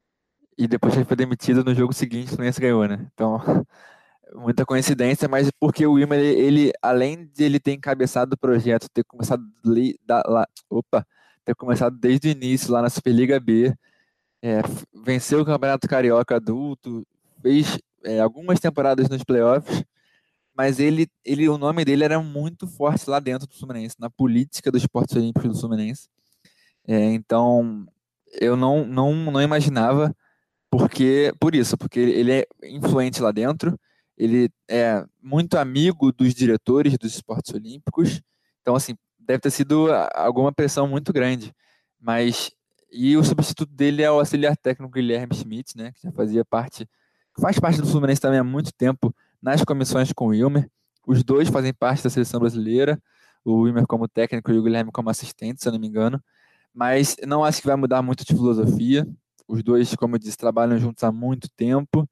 S3: e depois que ele foi demitido no jogo seguinte o Fluminense ganhou, né? Então, muita coincidência, mas porque o Wilmer, ele, ele, além de ele ter encabeçado o projeto, ter começado li, da, lá, opa, ter começado desde o início lá na Superliga B, é, f- venceu o Campeonato Carioca adulto, fez é, algumas temporadas nos playoffs, mas ele, ele, o nome dele era muito forte lá dentro do Fluminense, na política dos esportes olímpicos do Fluminense. É, então, eu não, não, não imaginava, porque, por isso, porque ele é influente lá dentro, ele é muito amigo dos diretores dos esportes olímpicos, então, assim, deve ter sido a- alguma pressão muito grande. Mas, e o substituto dele é o auxiliar técnico Guilherme Schmidt, né, que já fazia parte, faz parte do Fluminense também há muito tempo, nas comissões com o Wilmer. Os dois fazem parte da seleção brasileira, o Wilmer como técnico e o Guilherme como assistente, se eu não me engano. Mas não acho que vai mudar muito de filosofia. Os dois, como eu disse, trabalham juntos há muito tempo.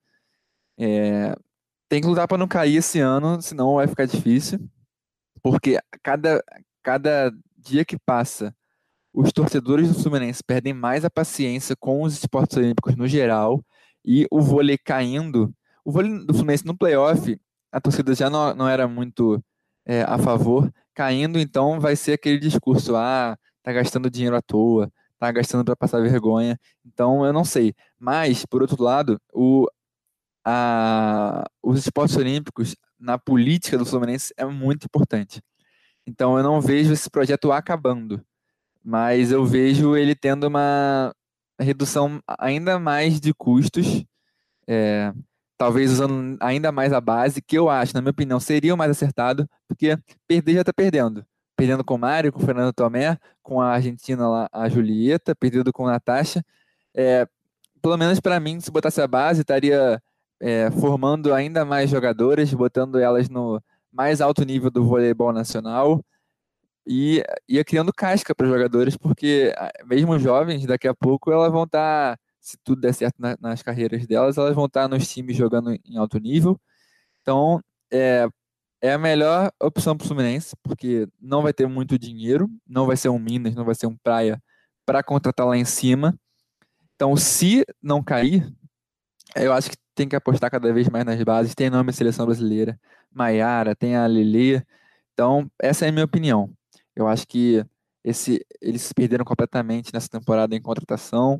S3: Tem que lutar para não cair esse ano, senão vai ficar difícil. Porque cada, cada dia que passa, os torcedores do Fluminense perdem mais a paciência com os esportes olímpicos no geral. E o vôlei caindo. O vôlei do Fluminense no playoff, a torcida já não, não era muito é, a favor. Caindo, então, vai ser aquele discurso: ah, tá gastando dinheiro à toa, tá gastando para passar vergonha. Então, eu não sei. Mas, por outro lado, o, a, os esportes olímpicos na política do Fluminense é muito importante. Então, eu não vejo esse projeto acabando, mas eu vejo ele tendo uma redução ainda mais de custos, é, talvez usando ainda mais a base, que eu acho, na minha opinião, seria o mais acertado, porque perder já está perdendo. Perdendo com o Mário, com o Fernando Tomé, com a Argentina lá, a Julieta, perdendo com a Natasha. É, pelo menos para mim, se botasse a base, estaria é, formando ainda mais jogadoras, botando elas no mais alto nível do voleibol nacional e ia criando casca para os jogadores, porque ah, mesmo jovens, daqui a pouco elas vão estar, se tudo der certo na- nas carreiras delas, elas vão estar nos times jogando em alto nível. Então, é, é a melhor opção para o Fluminense, porque não vai ter muito dinheiro, não vai ser um Minas, não vai ser um Praia para contratar lá em cima. Então, se não cair, eu acho que tem que apostar cada vez mais nas bases. Tem nome de seleção brasileira, Maiara, tem a Lelê. Então, essa é a minha opinião. Eu acho que esse, eles se perderam completamente nessa temporada em contratação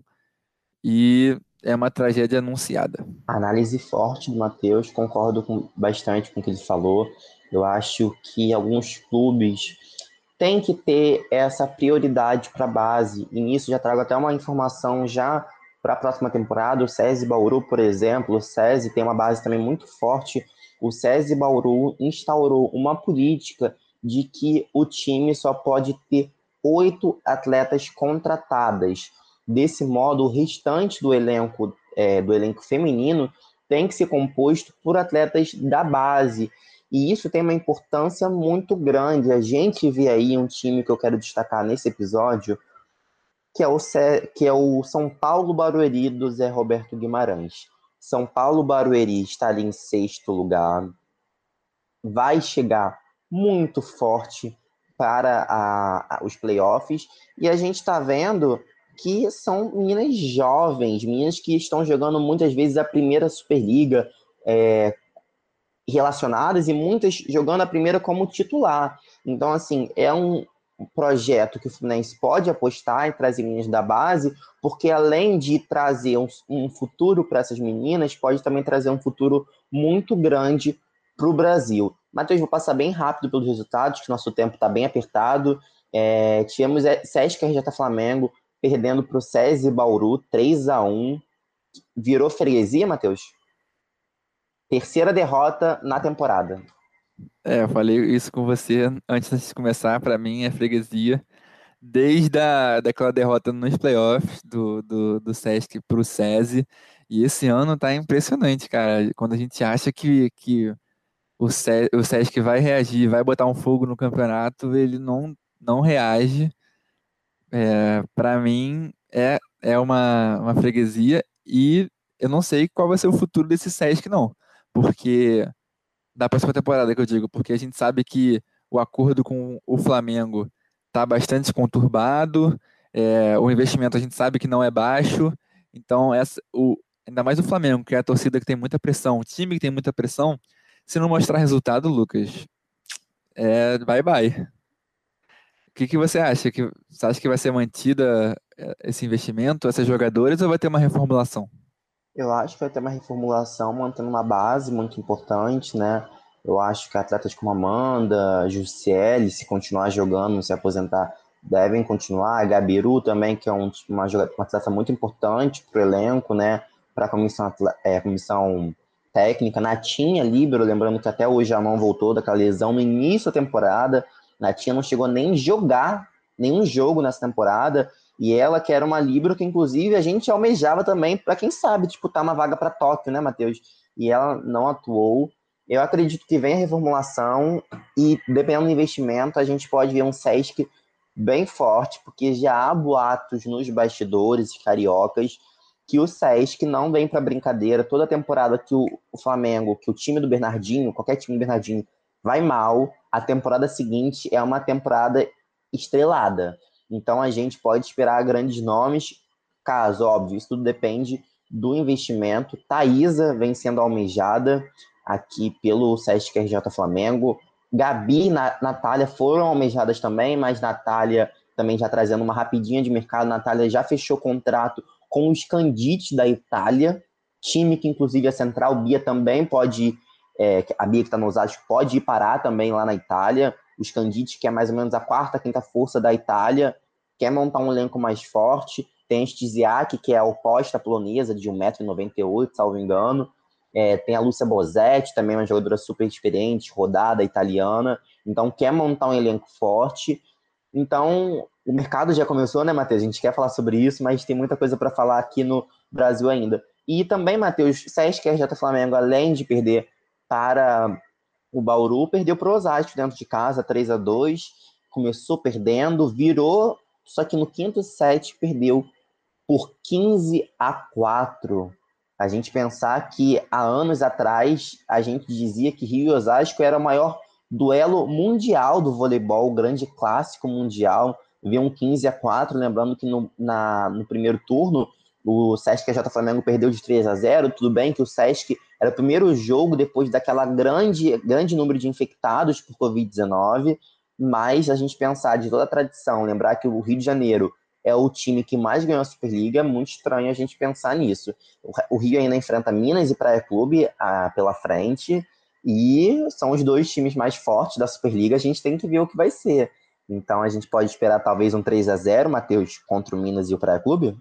S3: e é uma tragédia anunciada.
S2: Análise forte do Matheus, concordo com, bastante com o que ele falou. Eu acho que alguns clubes têm que ter essa prioridade para a base, e nisso já trago até uma informação já para a próxima temporada. O SESI Bauru, por exemplo, o SESI tem uma base também muito forte. O SESI Bauru instaurou uma política de que o time só pode ter oito atletas contratadas. Desse modo, o restante do elenco é, do elenco feminino tem que ser composto por atletas da base. E isso tem uma importância muito grande. A gente vê aí um time que eu quero destacar nesse episódio, que é o, que é o São Paulo Barueri do Zé Roberto Guimarães. São Paulo Barueri está ali em sexto lugar, vai chegar muito forte para a, a, os playoffs, e a gente está vendo que são meninas jovens, meninas que estão jogando muitas vezes a primeira Superliga, é, relacionadas, e muitas jogando a primeira como titular. Então, assim, é um projeto que o Fluminense pode apostar e trazer meninas da base, porque além de trazer um, um futuro para essas meninas, pode também trazer um futuro muito grande para o Brasil. Matheus, vou passar bem rápido pelos resultados, que nosso tempo está bem apertado. É, tivemos Sesc R J Flamengo perdendo para o SESI Bauru três a um. Virou freguesia, Matheus? Terceira derrota na temporada.
S3: É, eu falei isso com você antes de começar. Para mim, é freguesia. Desde a, daquela derrota nos playoffs do, do, do Sesc para o SESI. E esse ano tá impressionante, cara. Quando a gente acha que, que o, Se, o Sesc vai reagir, vai botar um fogo no campeonato, ele não, não reage. É, para mim, é, é uma, uma freguesia e eu não sei qual vai ser o futuro desse Sesc, não. Porque, da próxima temporada que eu digo, porque a gente sabe que o acordo com o Flamengo tá bastante conturbado, é, o investimento a gente sabe que não é baixo, então essa, o, ainda mais o Flamengo, que é a torcida que tem muita pressão, o time que tem muita pressão, se não mostrar resultado, Lucas, é bye bye. O que que você acha? Que, você acha que vai ser mantida eh, esse investimento, esses jogadores, ou vai ter uma reformulação?
S2: Eu acho que vai ter uma reformulação, mantendo uma base muito importante, né? Eu acho que atletas como Amanda, Jussiele, se continuar jogando, não se aposentar, devem continuar. A Gabiru também, que é um, uma, joga- uma atleta muito importante para o elenco, né? Para a comissão, atle- é, comissão técnica. Natinha, líbero, lembrando que até hoje a mão voltou daquela lesão no início da temporada. Natinha não chegou nem a jogar nenhum jogo nessa temporada. E ela, que era uma líbero, que inclusive a gente almejava também, para quem sabe, disputar uma vaga para Tóquio, né, Matheus? E ela não atuou. Eu acredito que vem a reformulação e, dependendo do investimento, a gente pode ver um Sesc bem forte, porque já há boatos nos bastidores cariocas que o Sesc não vem para brincadeira. Toda temporada que o, o Flamengo, que o time do Bernardinho, qualquer time do Bernardinho, vai mal, a temporada seguinte é uma temporada estrelada. Então a gente pode esperar grandes nomes, caso, óbvio, isso tudo depende do investimento. Thaísa vem sendo almejada aqui pelo Sesc R J Flamengo. Gabi e Na- Natália foram almejadas também, mas Natália também já trazendo uma rapidinha de mercado. Natália já fechou contrato com o Scandite da Itália, time que inclusive a Central Bia também pode ir, é, a Bia que está no Osasco pode ir parar também lá na Itália. O Scandite, que é mais ou menos a quarta, quinta força da Itália, quer montar um elenco mais forte. Tem a Stiziak, que é a oposta polonesa, de um metro e noventa e oito, salvo engano. É, tem a Lúcia Bosetti, também uma jogadora super experiente, rodada, italiana. Então, quer montar um elenco forte. Então, o mercado já começou, né, Matheus? A gente quer falar sobre isso, mas tem muita coisa para falar aqui no Brasil ainda. E também, Matheus, Sesc R J Flamengo, além de perder para o Bauru, perdeu para o Osasco dentro de casa, três a dois. Começou perdendo, virou, só que no quinto set perdeu por quinze a quatro. A gente pensar que há anos atrás a gente dizia que Rio e Osasco era o maior duelo mundial do voleibol, o grande clássico mundial. Veio um quinze a quatro, lembrando que no, na, no primeiro turno o Sesc J Flamengo perdeu de três a zero. Tudo bem que o Sesc era o primeiro jogo depois daquela grande, grande número de infectados por covid dezenove, mas a gente pensar de toda a tradição, lembrar que o Rio de Janeiro é o time que mais ganhou a Superliga, é muito estranho a gente pensar nisso. O Rio ainda enfrenta Minas e Praia Clube ah, pela frente, e são os dois times mais fortes da Superliga, a gente tem que ver o que vai ser. Então a gente pode esperar talvez um três a zero, Matheus, contra o Minas e o Praia Clube?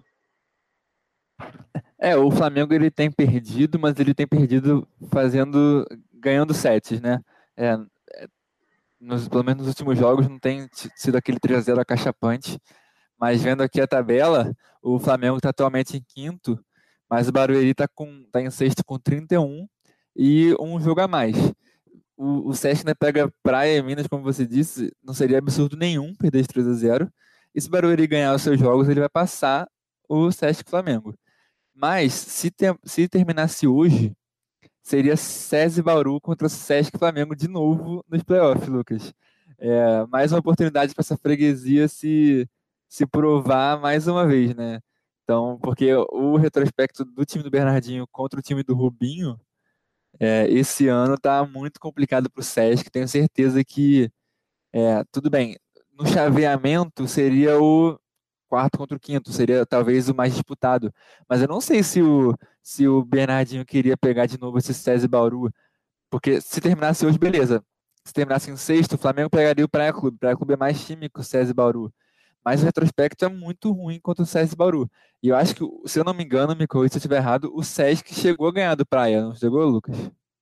S3: É, o Flamengo ele tem perdido, mas ele tem perdido fazendo, ganhando sets, né? É, nos, pelo menos nos últimos jogos não tem t- sido aquele três a zero acachapante, mas vendo aqui a tabela, o Flamengo está atualmente em quinto, mas o Barueri está com, tá em sexto com trinta e um e um jogo a mais. O, o Sesc, né, pega Praia e Minas, como você disse, não seria absurdo nenhum perder de três a zero. E se o Barueri ganhar os seus jogos, ele vai passar o Sesc Flamengo. Mas se, tem- se terminasse hoje, seria SESI Bauru contra o Sesc Flamengo de novo nos playoffs, Lucas. É, mais uma oportunidade para essa freguesia se, se provar mais uma vez, né? Então, porque o retrospecto do time do Bernardinho contra o time do Rubinho, é, esse ano tá muito complicado para o Sesc. Tenho certeza que, é, tudo bem, no chaveamento seria o quarto contra o quinto, seria talvez o mais disputado. Mas eu não sei se o, se o Bernardinho queria pegar de novo esse SESI Bauru, porque se terminasse hoje, beleza. Se terminasse em sexto, o Flamengo pegaria o Praia Clube. O Praia Clube é mais time que o SESI Bauru. Mas o retrospecto é muito ruim contra o SESI Bauru. E eu acho que, se eu não me engano, me corrija se eu estiver errado, o Sesc chegou a ganhar do Praia, não chegou, Lucas?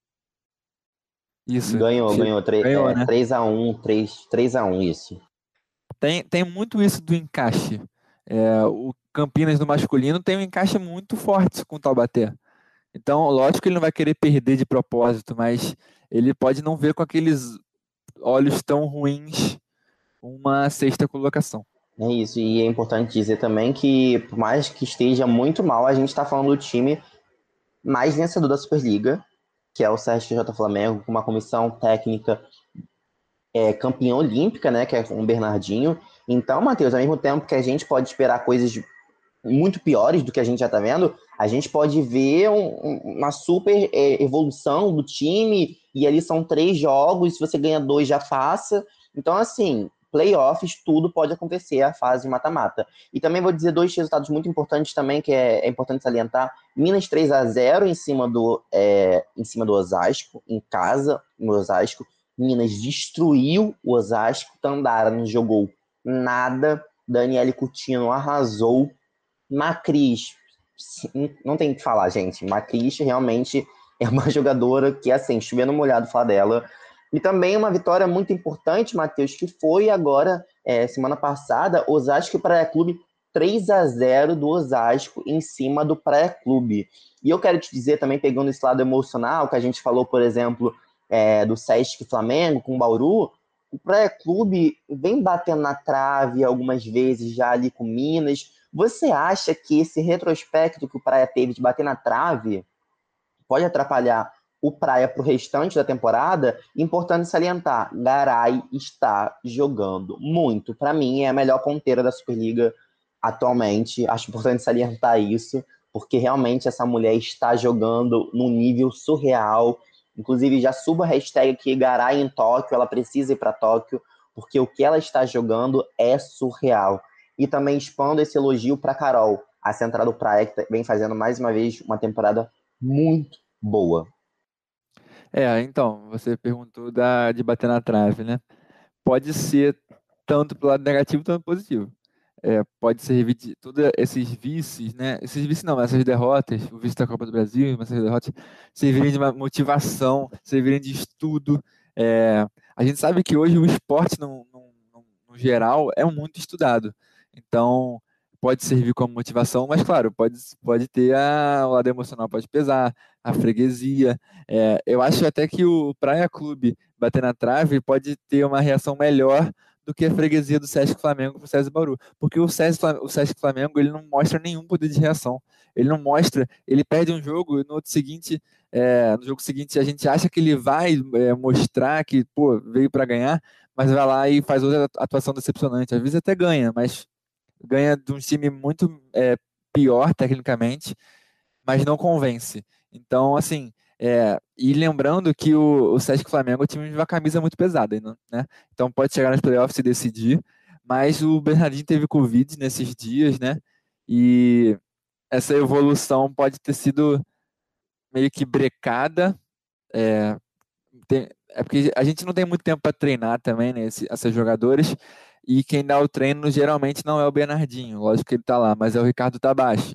S3: Isso,
S2: Ganhou,
S3: che-
S2: ganhou. tre-
S3: ganhou,
S2: É,
S3: né?
S2: três a um, três, três a um, isso.
S3: Tem, tem muito isso do encaixe. É, o Campinas no masculino tem um encaixe muito forte com o Taubaté. Então, lógico que ele não vai querer perder de propósito, mas ele pode não ver com aqueles olhos tão ruins uma sexta colocação.
S2: É isso, e é importante dizer também que, por mais que esteja muito mal, a gente está falando do time mais vencedor da Superliga, que é o Sesc J Flamengo, com uma comissão técnica é, campeã olímpica, né, que é o Bernardinho. Então, Matheus, ao mesmo tempo que a gente pode esperar coisas muito piores do que a gente já está vendo, a gente pode ver um- uma super é, evolução do time, e ali são três jogos, se você ganha dois, já faça. Então, assim, playoffs, tudo pode acontecer, a fase de mata-mata. E também vou dizer dois resultados muito importantes também, que é, é importante salientar. Minas três a zero em cima do, é, em cima do Osasco, em casa, no Osasco. Minas destruiu o Osasco, Tandara não jogou nada, Daniele Coutinho arrasou, Macris, não tem o que falar, gente, Macris realmente é uma jogadora que, assim, chovendo molhado falar dela. E também uma vitória muito importante, Matheus, que foi agora, é, semana passada, Osasco e Praia Clube, três a zero do Osasco em cima do Praia Clube. E eu quero te dizer também, pegando esse lado emocional, que a gente falou, por exemplo, é, do Sesc Flamengo com o Bauru, o Praia Clube vem batendo na trave algumas vezes já ali com Minas. Você acha que esse retrospecto que o Praia teve de bater na trave pode atrapalhar o Praia para o restante da temporada? Importante salientar, Garay está jogando muito. Para mim, é a melhor ponteira da Superliga atualmente. Acho importante salientar isso, porque realmente essa mulher está jogando num nível surreal. Inclusive, já suba a hashtag aqui, Garay em Tóquio, ela precisa ir para Tóquio, porque o que ela está jogando é surreal. E também expando esse elogio para Carol, a central do Praia, que vem fazendo mais uma vez uma temporada muito boa.
S3: É, então, você perguntou da, de bater na trave, né? Pode ser tanto pro lado negativo, tanto positivo. É, pode servir de todos esses vices, né? Esses vices não, essas derrotas, o vice da Copa do Brasil, essas derrotas, servirem de uma motivação, servirem de estudo. É, a gente sabe que hoje o esporte, no, no, no, no geral, é muito estudado. Então, pode servir como motivação, mas claro, pode, pode ter a, o lado emocional, pode pesar, a freguesia. É, eu acho até que o Praia Clube bater na trave pode ter uma reação melhor do que a freguesia do Sesc Flamengo para o César Bauru. Porque o Sesc, o Sesc Flamengo ele não mostra nenhum poder de reação. Ele não mostra, ele perde um jogo e no outro seguinte, é, no jogo seguinte a gente acha que ele vai é, mostrar que pô, veio para ganhar, mas vai lá e faz outra atuação decepcionante. Às vezes até ganha, mas ganha de um time muito é, pior tecnicamente, mas não convence. Então, assim, é, e lembrando que o, o Sesc Flamengo é um time de uma camisa muito pesada, né? Então pode chegar nos playoffs e decidir, mas o Bernardinho teve Covid nesses dias, né? E essa evolução pode ter sido meio que brecada. É, tem- é porque a gente não tem muito tempo para treinar também, né? esse- Essas jogadores. E quem dá o treino geralmente não é o Bernardinho, lógico que ele tá lá, mas é o Ricardo Tabachi.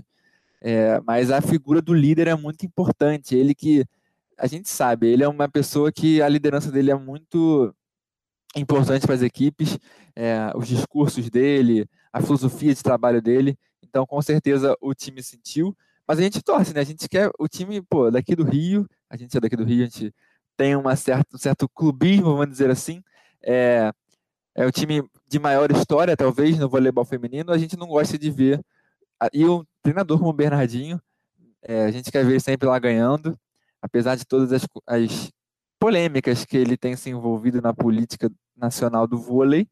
S3: É, mas a figura do líder é muito importante. Ele que, a gente sabe, ele é uma pessoa que a liderança dele é muito importante para as equipes, é, os discursos dele, a filosofia de trabalho dele. Então, com certeza, o time sentiu. Mas a gente torce, né? A gente quer o time, pô, daqui do Rio, a gente é daqui do Rio, a gente tem uma certa, um certo clubismo, vamos dizer assim. É, é o time de maior história, talvez, no voleibol feminino. A gente não gosta de ver. E o treinador como o Bernardinho, é, a gente quer ver ele sempre lá ganhando, apesar de todas as, as polêmicas que ele tem se envolvido na política nacional do vôlei,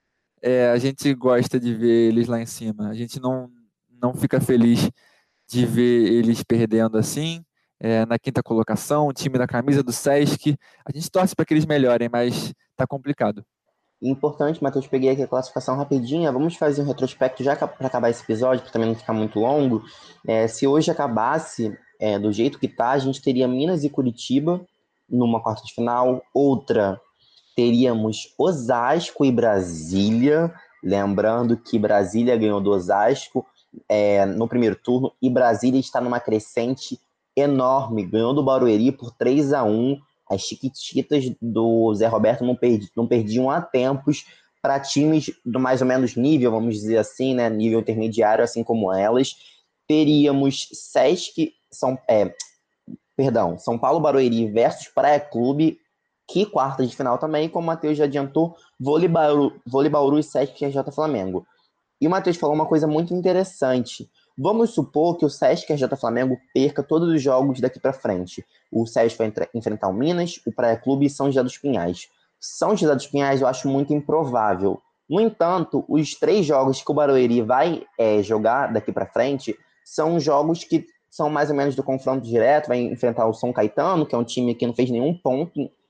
S3: é, a gente gosta de ver eles lá em cima. A gente não, não fica feliz de ver eles perdendo assim, é, na quinta colocação, o time da camisa do Sesc. A gente torce para que eles melhorem, mas tá complicado.
S2: Importante, Matheus, peguei aqui a classificação rapidinha. Vamos fazer um retrospecto já para acabar esse episódio, para também não ficar muito longo. É, se hoje acabasse é, do jeito que tá, a gente teria Minas e Curitiba numa quarta de final. Outra, teríamos Osasco e Brasília. Lembrando que Brasília ganhou do Osasco é, no primeiro turno e Brasília está numa crescente enorme. Ganhou do Barueri por três a um. As Chiquititas do Zé Roberto não, perdi, não perdiam há tempos para times do mais ou menos nível, vamos dizer assim, né, nível intermediário, assim como elas. Teríamos Sesc, São, é, perdão, São Paulo Barueri versus Praia Clube, que quarta de final também, como o Matheus já adiantou, Vôlei Bauru, Vôlei Bauru e Sesc R J Flamengo. E o Matheus falou uma coisa muito interessante. Vamos supor que o Sesc R J Flamengo perca todos os jogos daqui para frente. O Sesc vai enfrentar o Minas, o Praia Clube e São José dos Pinhais. São José dos Pinhais eu acho muito improvável. No entanto, os três jogos que o Barueri vai é, jogar daqui para frente são jogos que são mais ou menos do confronto direto. Vai enfrentar o São Caetano, que é um time que não fez nenhum ponto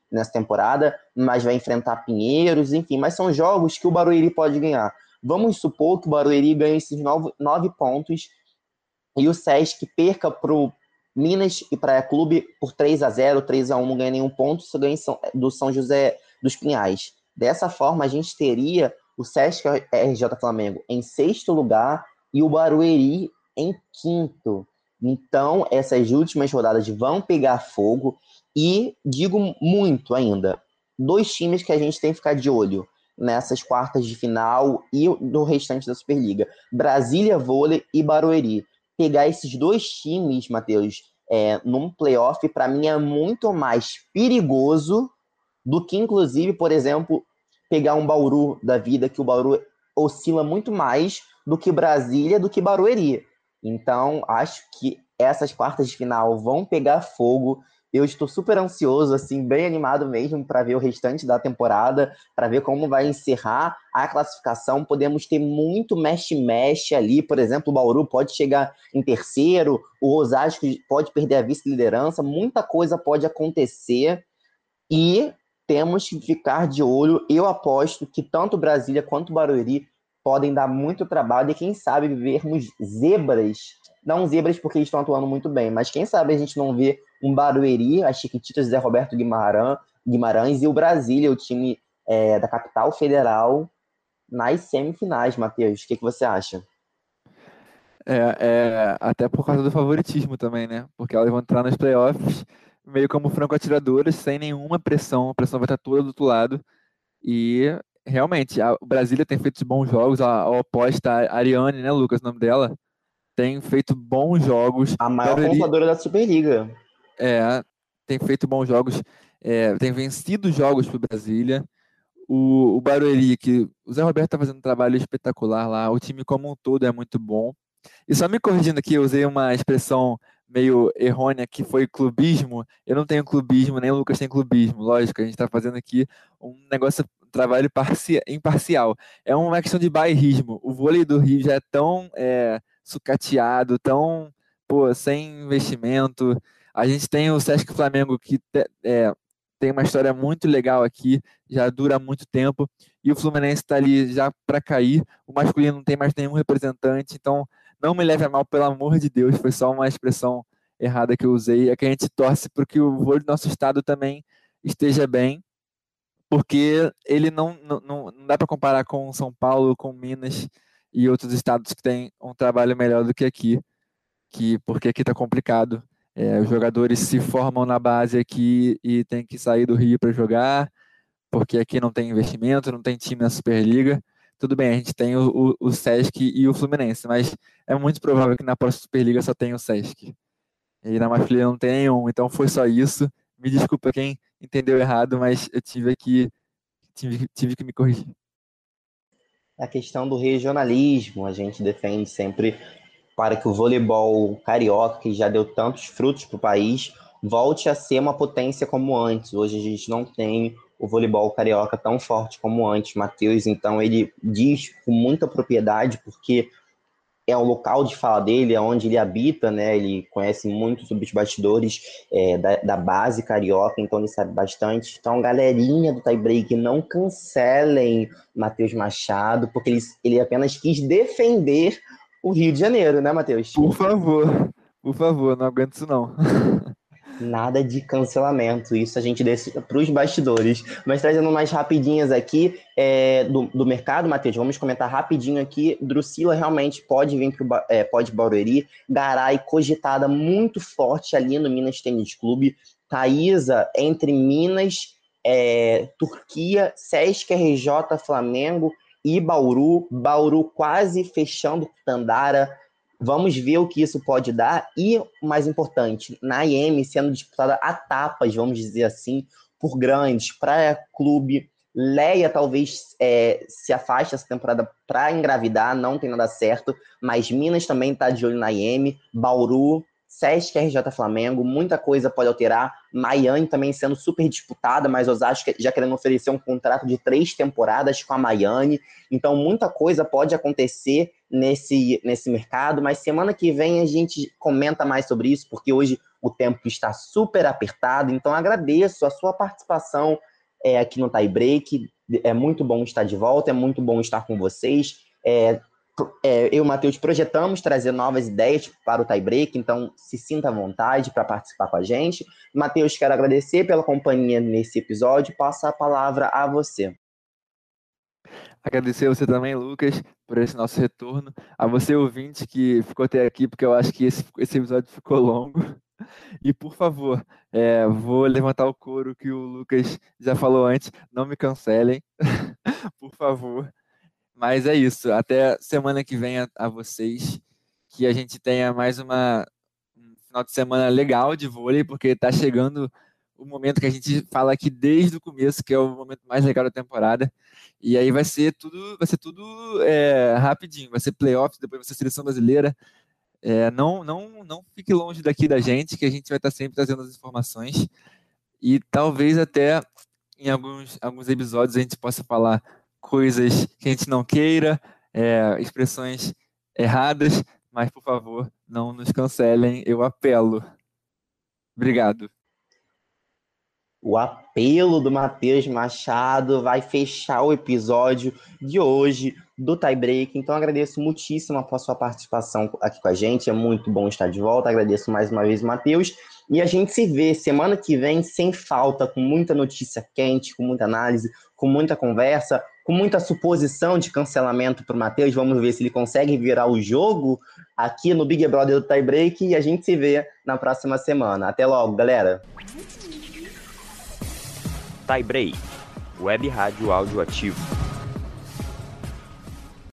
S2: nessa temporada, mas vai enfrentar Pinheiros, enfim, mas são jogos que o Barueri pode ganhar. Vamos supor que o Barueri ganhe esses nove, nove pontos e o Sesc perca para o Minas e Praia Clube por três a zero, três a um, não ganha nenhum ponto, só ganha do São José dos Pinhais. Dessa forma, a gente teria o Sesc R J Flamengo em sexto lugar e o Barueri em quinto. Então, essas últimas rodadas vão pegar fogo e, digo muito ainda, dois times que a gente tem que ficar de olho nessas quartas de final e no restante da Superliga. Brasília Vôlei e Barueri. Pegar esses dois times, Matheus, é, num playoff, para mim é muito mais perigoso do que, inclusive, por exemplo, pegar um Bauru da vida, que o Bauru oscila muito mais do que Brasília, do que Barueri. Então, acho que essas quartas de final vão pegar fogo. Eu estou super ansioso, assim, bem animado mesmo para ver o restante da temporada, para ver como vai encerrar a classificação. Podemos ter muito mexe-mexe ali, por exemplo, o Bauru pode chegar em terceiro, o Osasco pode perder a vice-liderança, muita coisa pode acontecer e temos que ficar de olho. Eu aposto que tanto Brasília quanto Barueri podem dar muito trabalho e quem sabe vermos zebras, não zebras porque eles estão atuando muito bem, mas quem sabe a gente não vê um Barueri, a Chiquititas Zé Roberto Guimarães, Guimarães e o Brasília, o time é, da capital federal, nas semifinais, Matheus. O que, que você acha?
S3: É, é, até por causa do favoritismo também, né? Porque elas vão entrar nos playoffs meio como franco-atiradoras, sem nenhuma pressão, a pressão vai estar toda do outro lado. E realmente, a, o Brasília tem feito bons jogos, a, a oposta, a Ariane, né, Lucas, o nome dela, tem feito bons jogos.
S2: A maior
S3: Barueri,
S2: pontuadora da Superliga.
S3: é, tem feito bons jogos, é, tem vencido jogos para o Brasília. O, o Barueri, que o Zé Roberto está fazendo um trabalho espetacular lá, o time como um todo é muito bom. E só me corrigindo aqui, eu usei uma expressão meio errônea que foi clubismo. Eu não tenho clubismo, nem o Lucas tem clubismo. Lógico, a gente está fazendo aqui um negócio, um trabalho parcia, imparcial. É uma questão de bairrismo. O vôlei do Rio já é tão é, sucateado, tão pô, sem investimento. A gente tem o Sesc Flamengo que te, é, tem uma história muito legal aqui, já dura muito tempo. E o Fluminense está ali já para cair. O masculino não tem mais nenhum representante, então não me leve a mal, pelo amor de Deus, foi só uma expressão errada que eu usei. É que a gente torce para que o vôlei do nosso estado também esteja bem, porque ele não, não, não dá para comparar com São Paulo, com Minas e outros estados que têm um trabalho melhor do que aqui, que, porque aqui está complicado. É, os jogadores se formam na base aqui e tem que sair do Rio para jogar, porque aqui não tem investimento, não tem time na Superliga. Tudo bem, a gente tem o, o, o Sesc e o Fluminense, mas é muito provável que na próxima Superliga só tenha o Sesc. E na masculina não tem nenhum, então foi só isso. Me desculpa quem entendeu errado, mas eu tive que, tive, tive que me corrigir.
S2: A questão do regionalismo, a gente defende sempre para que o voleibol carioca, que já deu tantos frutos para o país, volte a ser uma potência como antes. Hoje a gente não tem o voleibol carioca tão forte como antes. Matheus, então, ele diz com muita propriedade, porque é o local de fala dele, é onde ele habita, né? Ele conhece muito sobre os bastidores é, da, da base carioca, então ele sabe bastante. Então, galerinha do tie-break, não cancelem Matheus Machado, porque ele, ele apenas quis defender o Rio de Janeiro, né, Matheus?
S3: Por favor, por favor, não aguento isso não.
S2: Nada de cancelamento, isso a gente deixa para os bastidores. Mas trazendo mais rapidinhas aqui é, do, do mercado, Matheus, vamos comentar rapidinho aqui. Drusila realmente pode vir para é, pode Barueri. Garay cogitada muito forte ali no Minas Tênis Clube. Thaísa entre Minas, é, Turquia, Sesc R J Flamengo e Bauru. Bauru quase fechando com Tandara. Vamos ver o que isso pode dar e, o mais importante, na I M sendo disputada a tapas, vamos dizer assim, por grandes, Praia Clube, Leia talvez é, se afaste essa temporada para engravidar, não tem nada certo, mas Minas também está de olho na I M, Bauru, Sesc R J Flamengo, muita coisa pode alterar, Miami também sendo super disputada, mas Osasco já querendo oferecer um contrato de três temporadas com a Miami, então muita coisa pode acontecer nesse, nesse mercado, mas semana que vem a gente comenta mais sobre isso, porque hoje o tempo está super apertado, então agradeço a sua participação é, aqui no Tie Break. É muito bom estar de volta, é muito bom estar com vocês. É, é, eu e o Matheus projetamos trazer novas ideias para o Tie Break, então se sinta à vontade para participar com a gente. Matheus, quero agradecer pela companhia nesse episódio, passo a palavra a você.
S3: Agradecer a você também, Lucas, por esse nosso retorno. A você, ouvinte, que ficou até aqui, porque eu acho que esse, esse episódio ficou longo. E, por favor, é, vou levantar o couro que o Lucas já falou antes. Não me cancelem, por favor. Mas é isso. Até semana que vem a, a vocês. Que a gente tenha mais uma, um final de semana legal de vôlei, porque está chegando o momento que a gente fala aqui desde o começo, que é o momento mais legal da temporada. E aí vai ser tudo, vai ser tudo é, rapidinho. Vai ser playoffs, depois vai ser seleção brasileira. É, não, não, não fique longe daqui da gente, que a gente vai estar sempre trazendo as informações. E talvez até em alguns, alguns episódios a gente possa falar coisas que a gente não queira, é, expressões erradas, mas, por favor, não nos cancelem, eu apelo. Obrigado.
S2: O apelo do Matheus Machado vai fechar o episódio de hoje do Tie Break. Então, agradeço muitíssimo a sua participação aqui com a gente. É muito bom estar de volta. Agradeço mais uma vez o Matheus. E a gente se vê semana que vem, sem falta, com muita notícia quente, com muita análise, com muita conversa, com muita suposição de cancelamento para o Matheus. Vamos ver se ele consegue virar o jogo aqui no Big Brother do Tie Break. E a gente se vê na próxima semana. Até logo, galera!
S1: Tie Break, Web Rádio Áudio Ativo.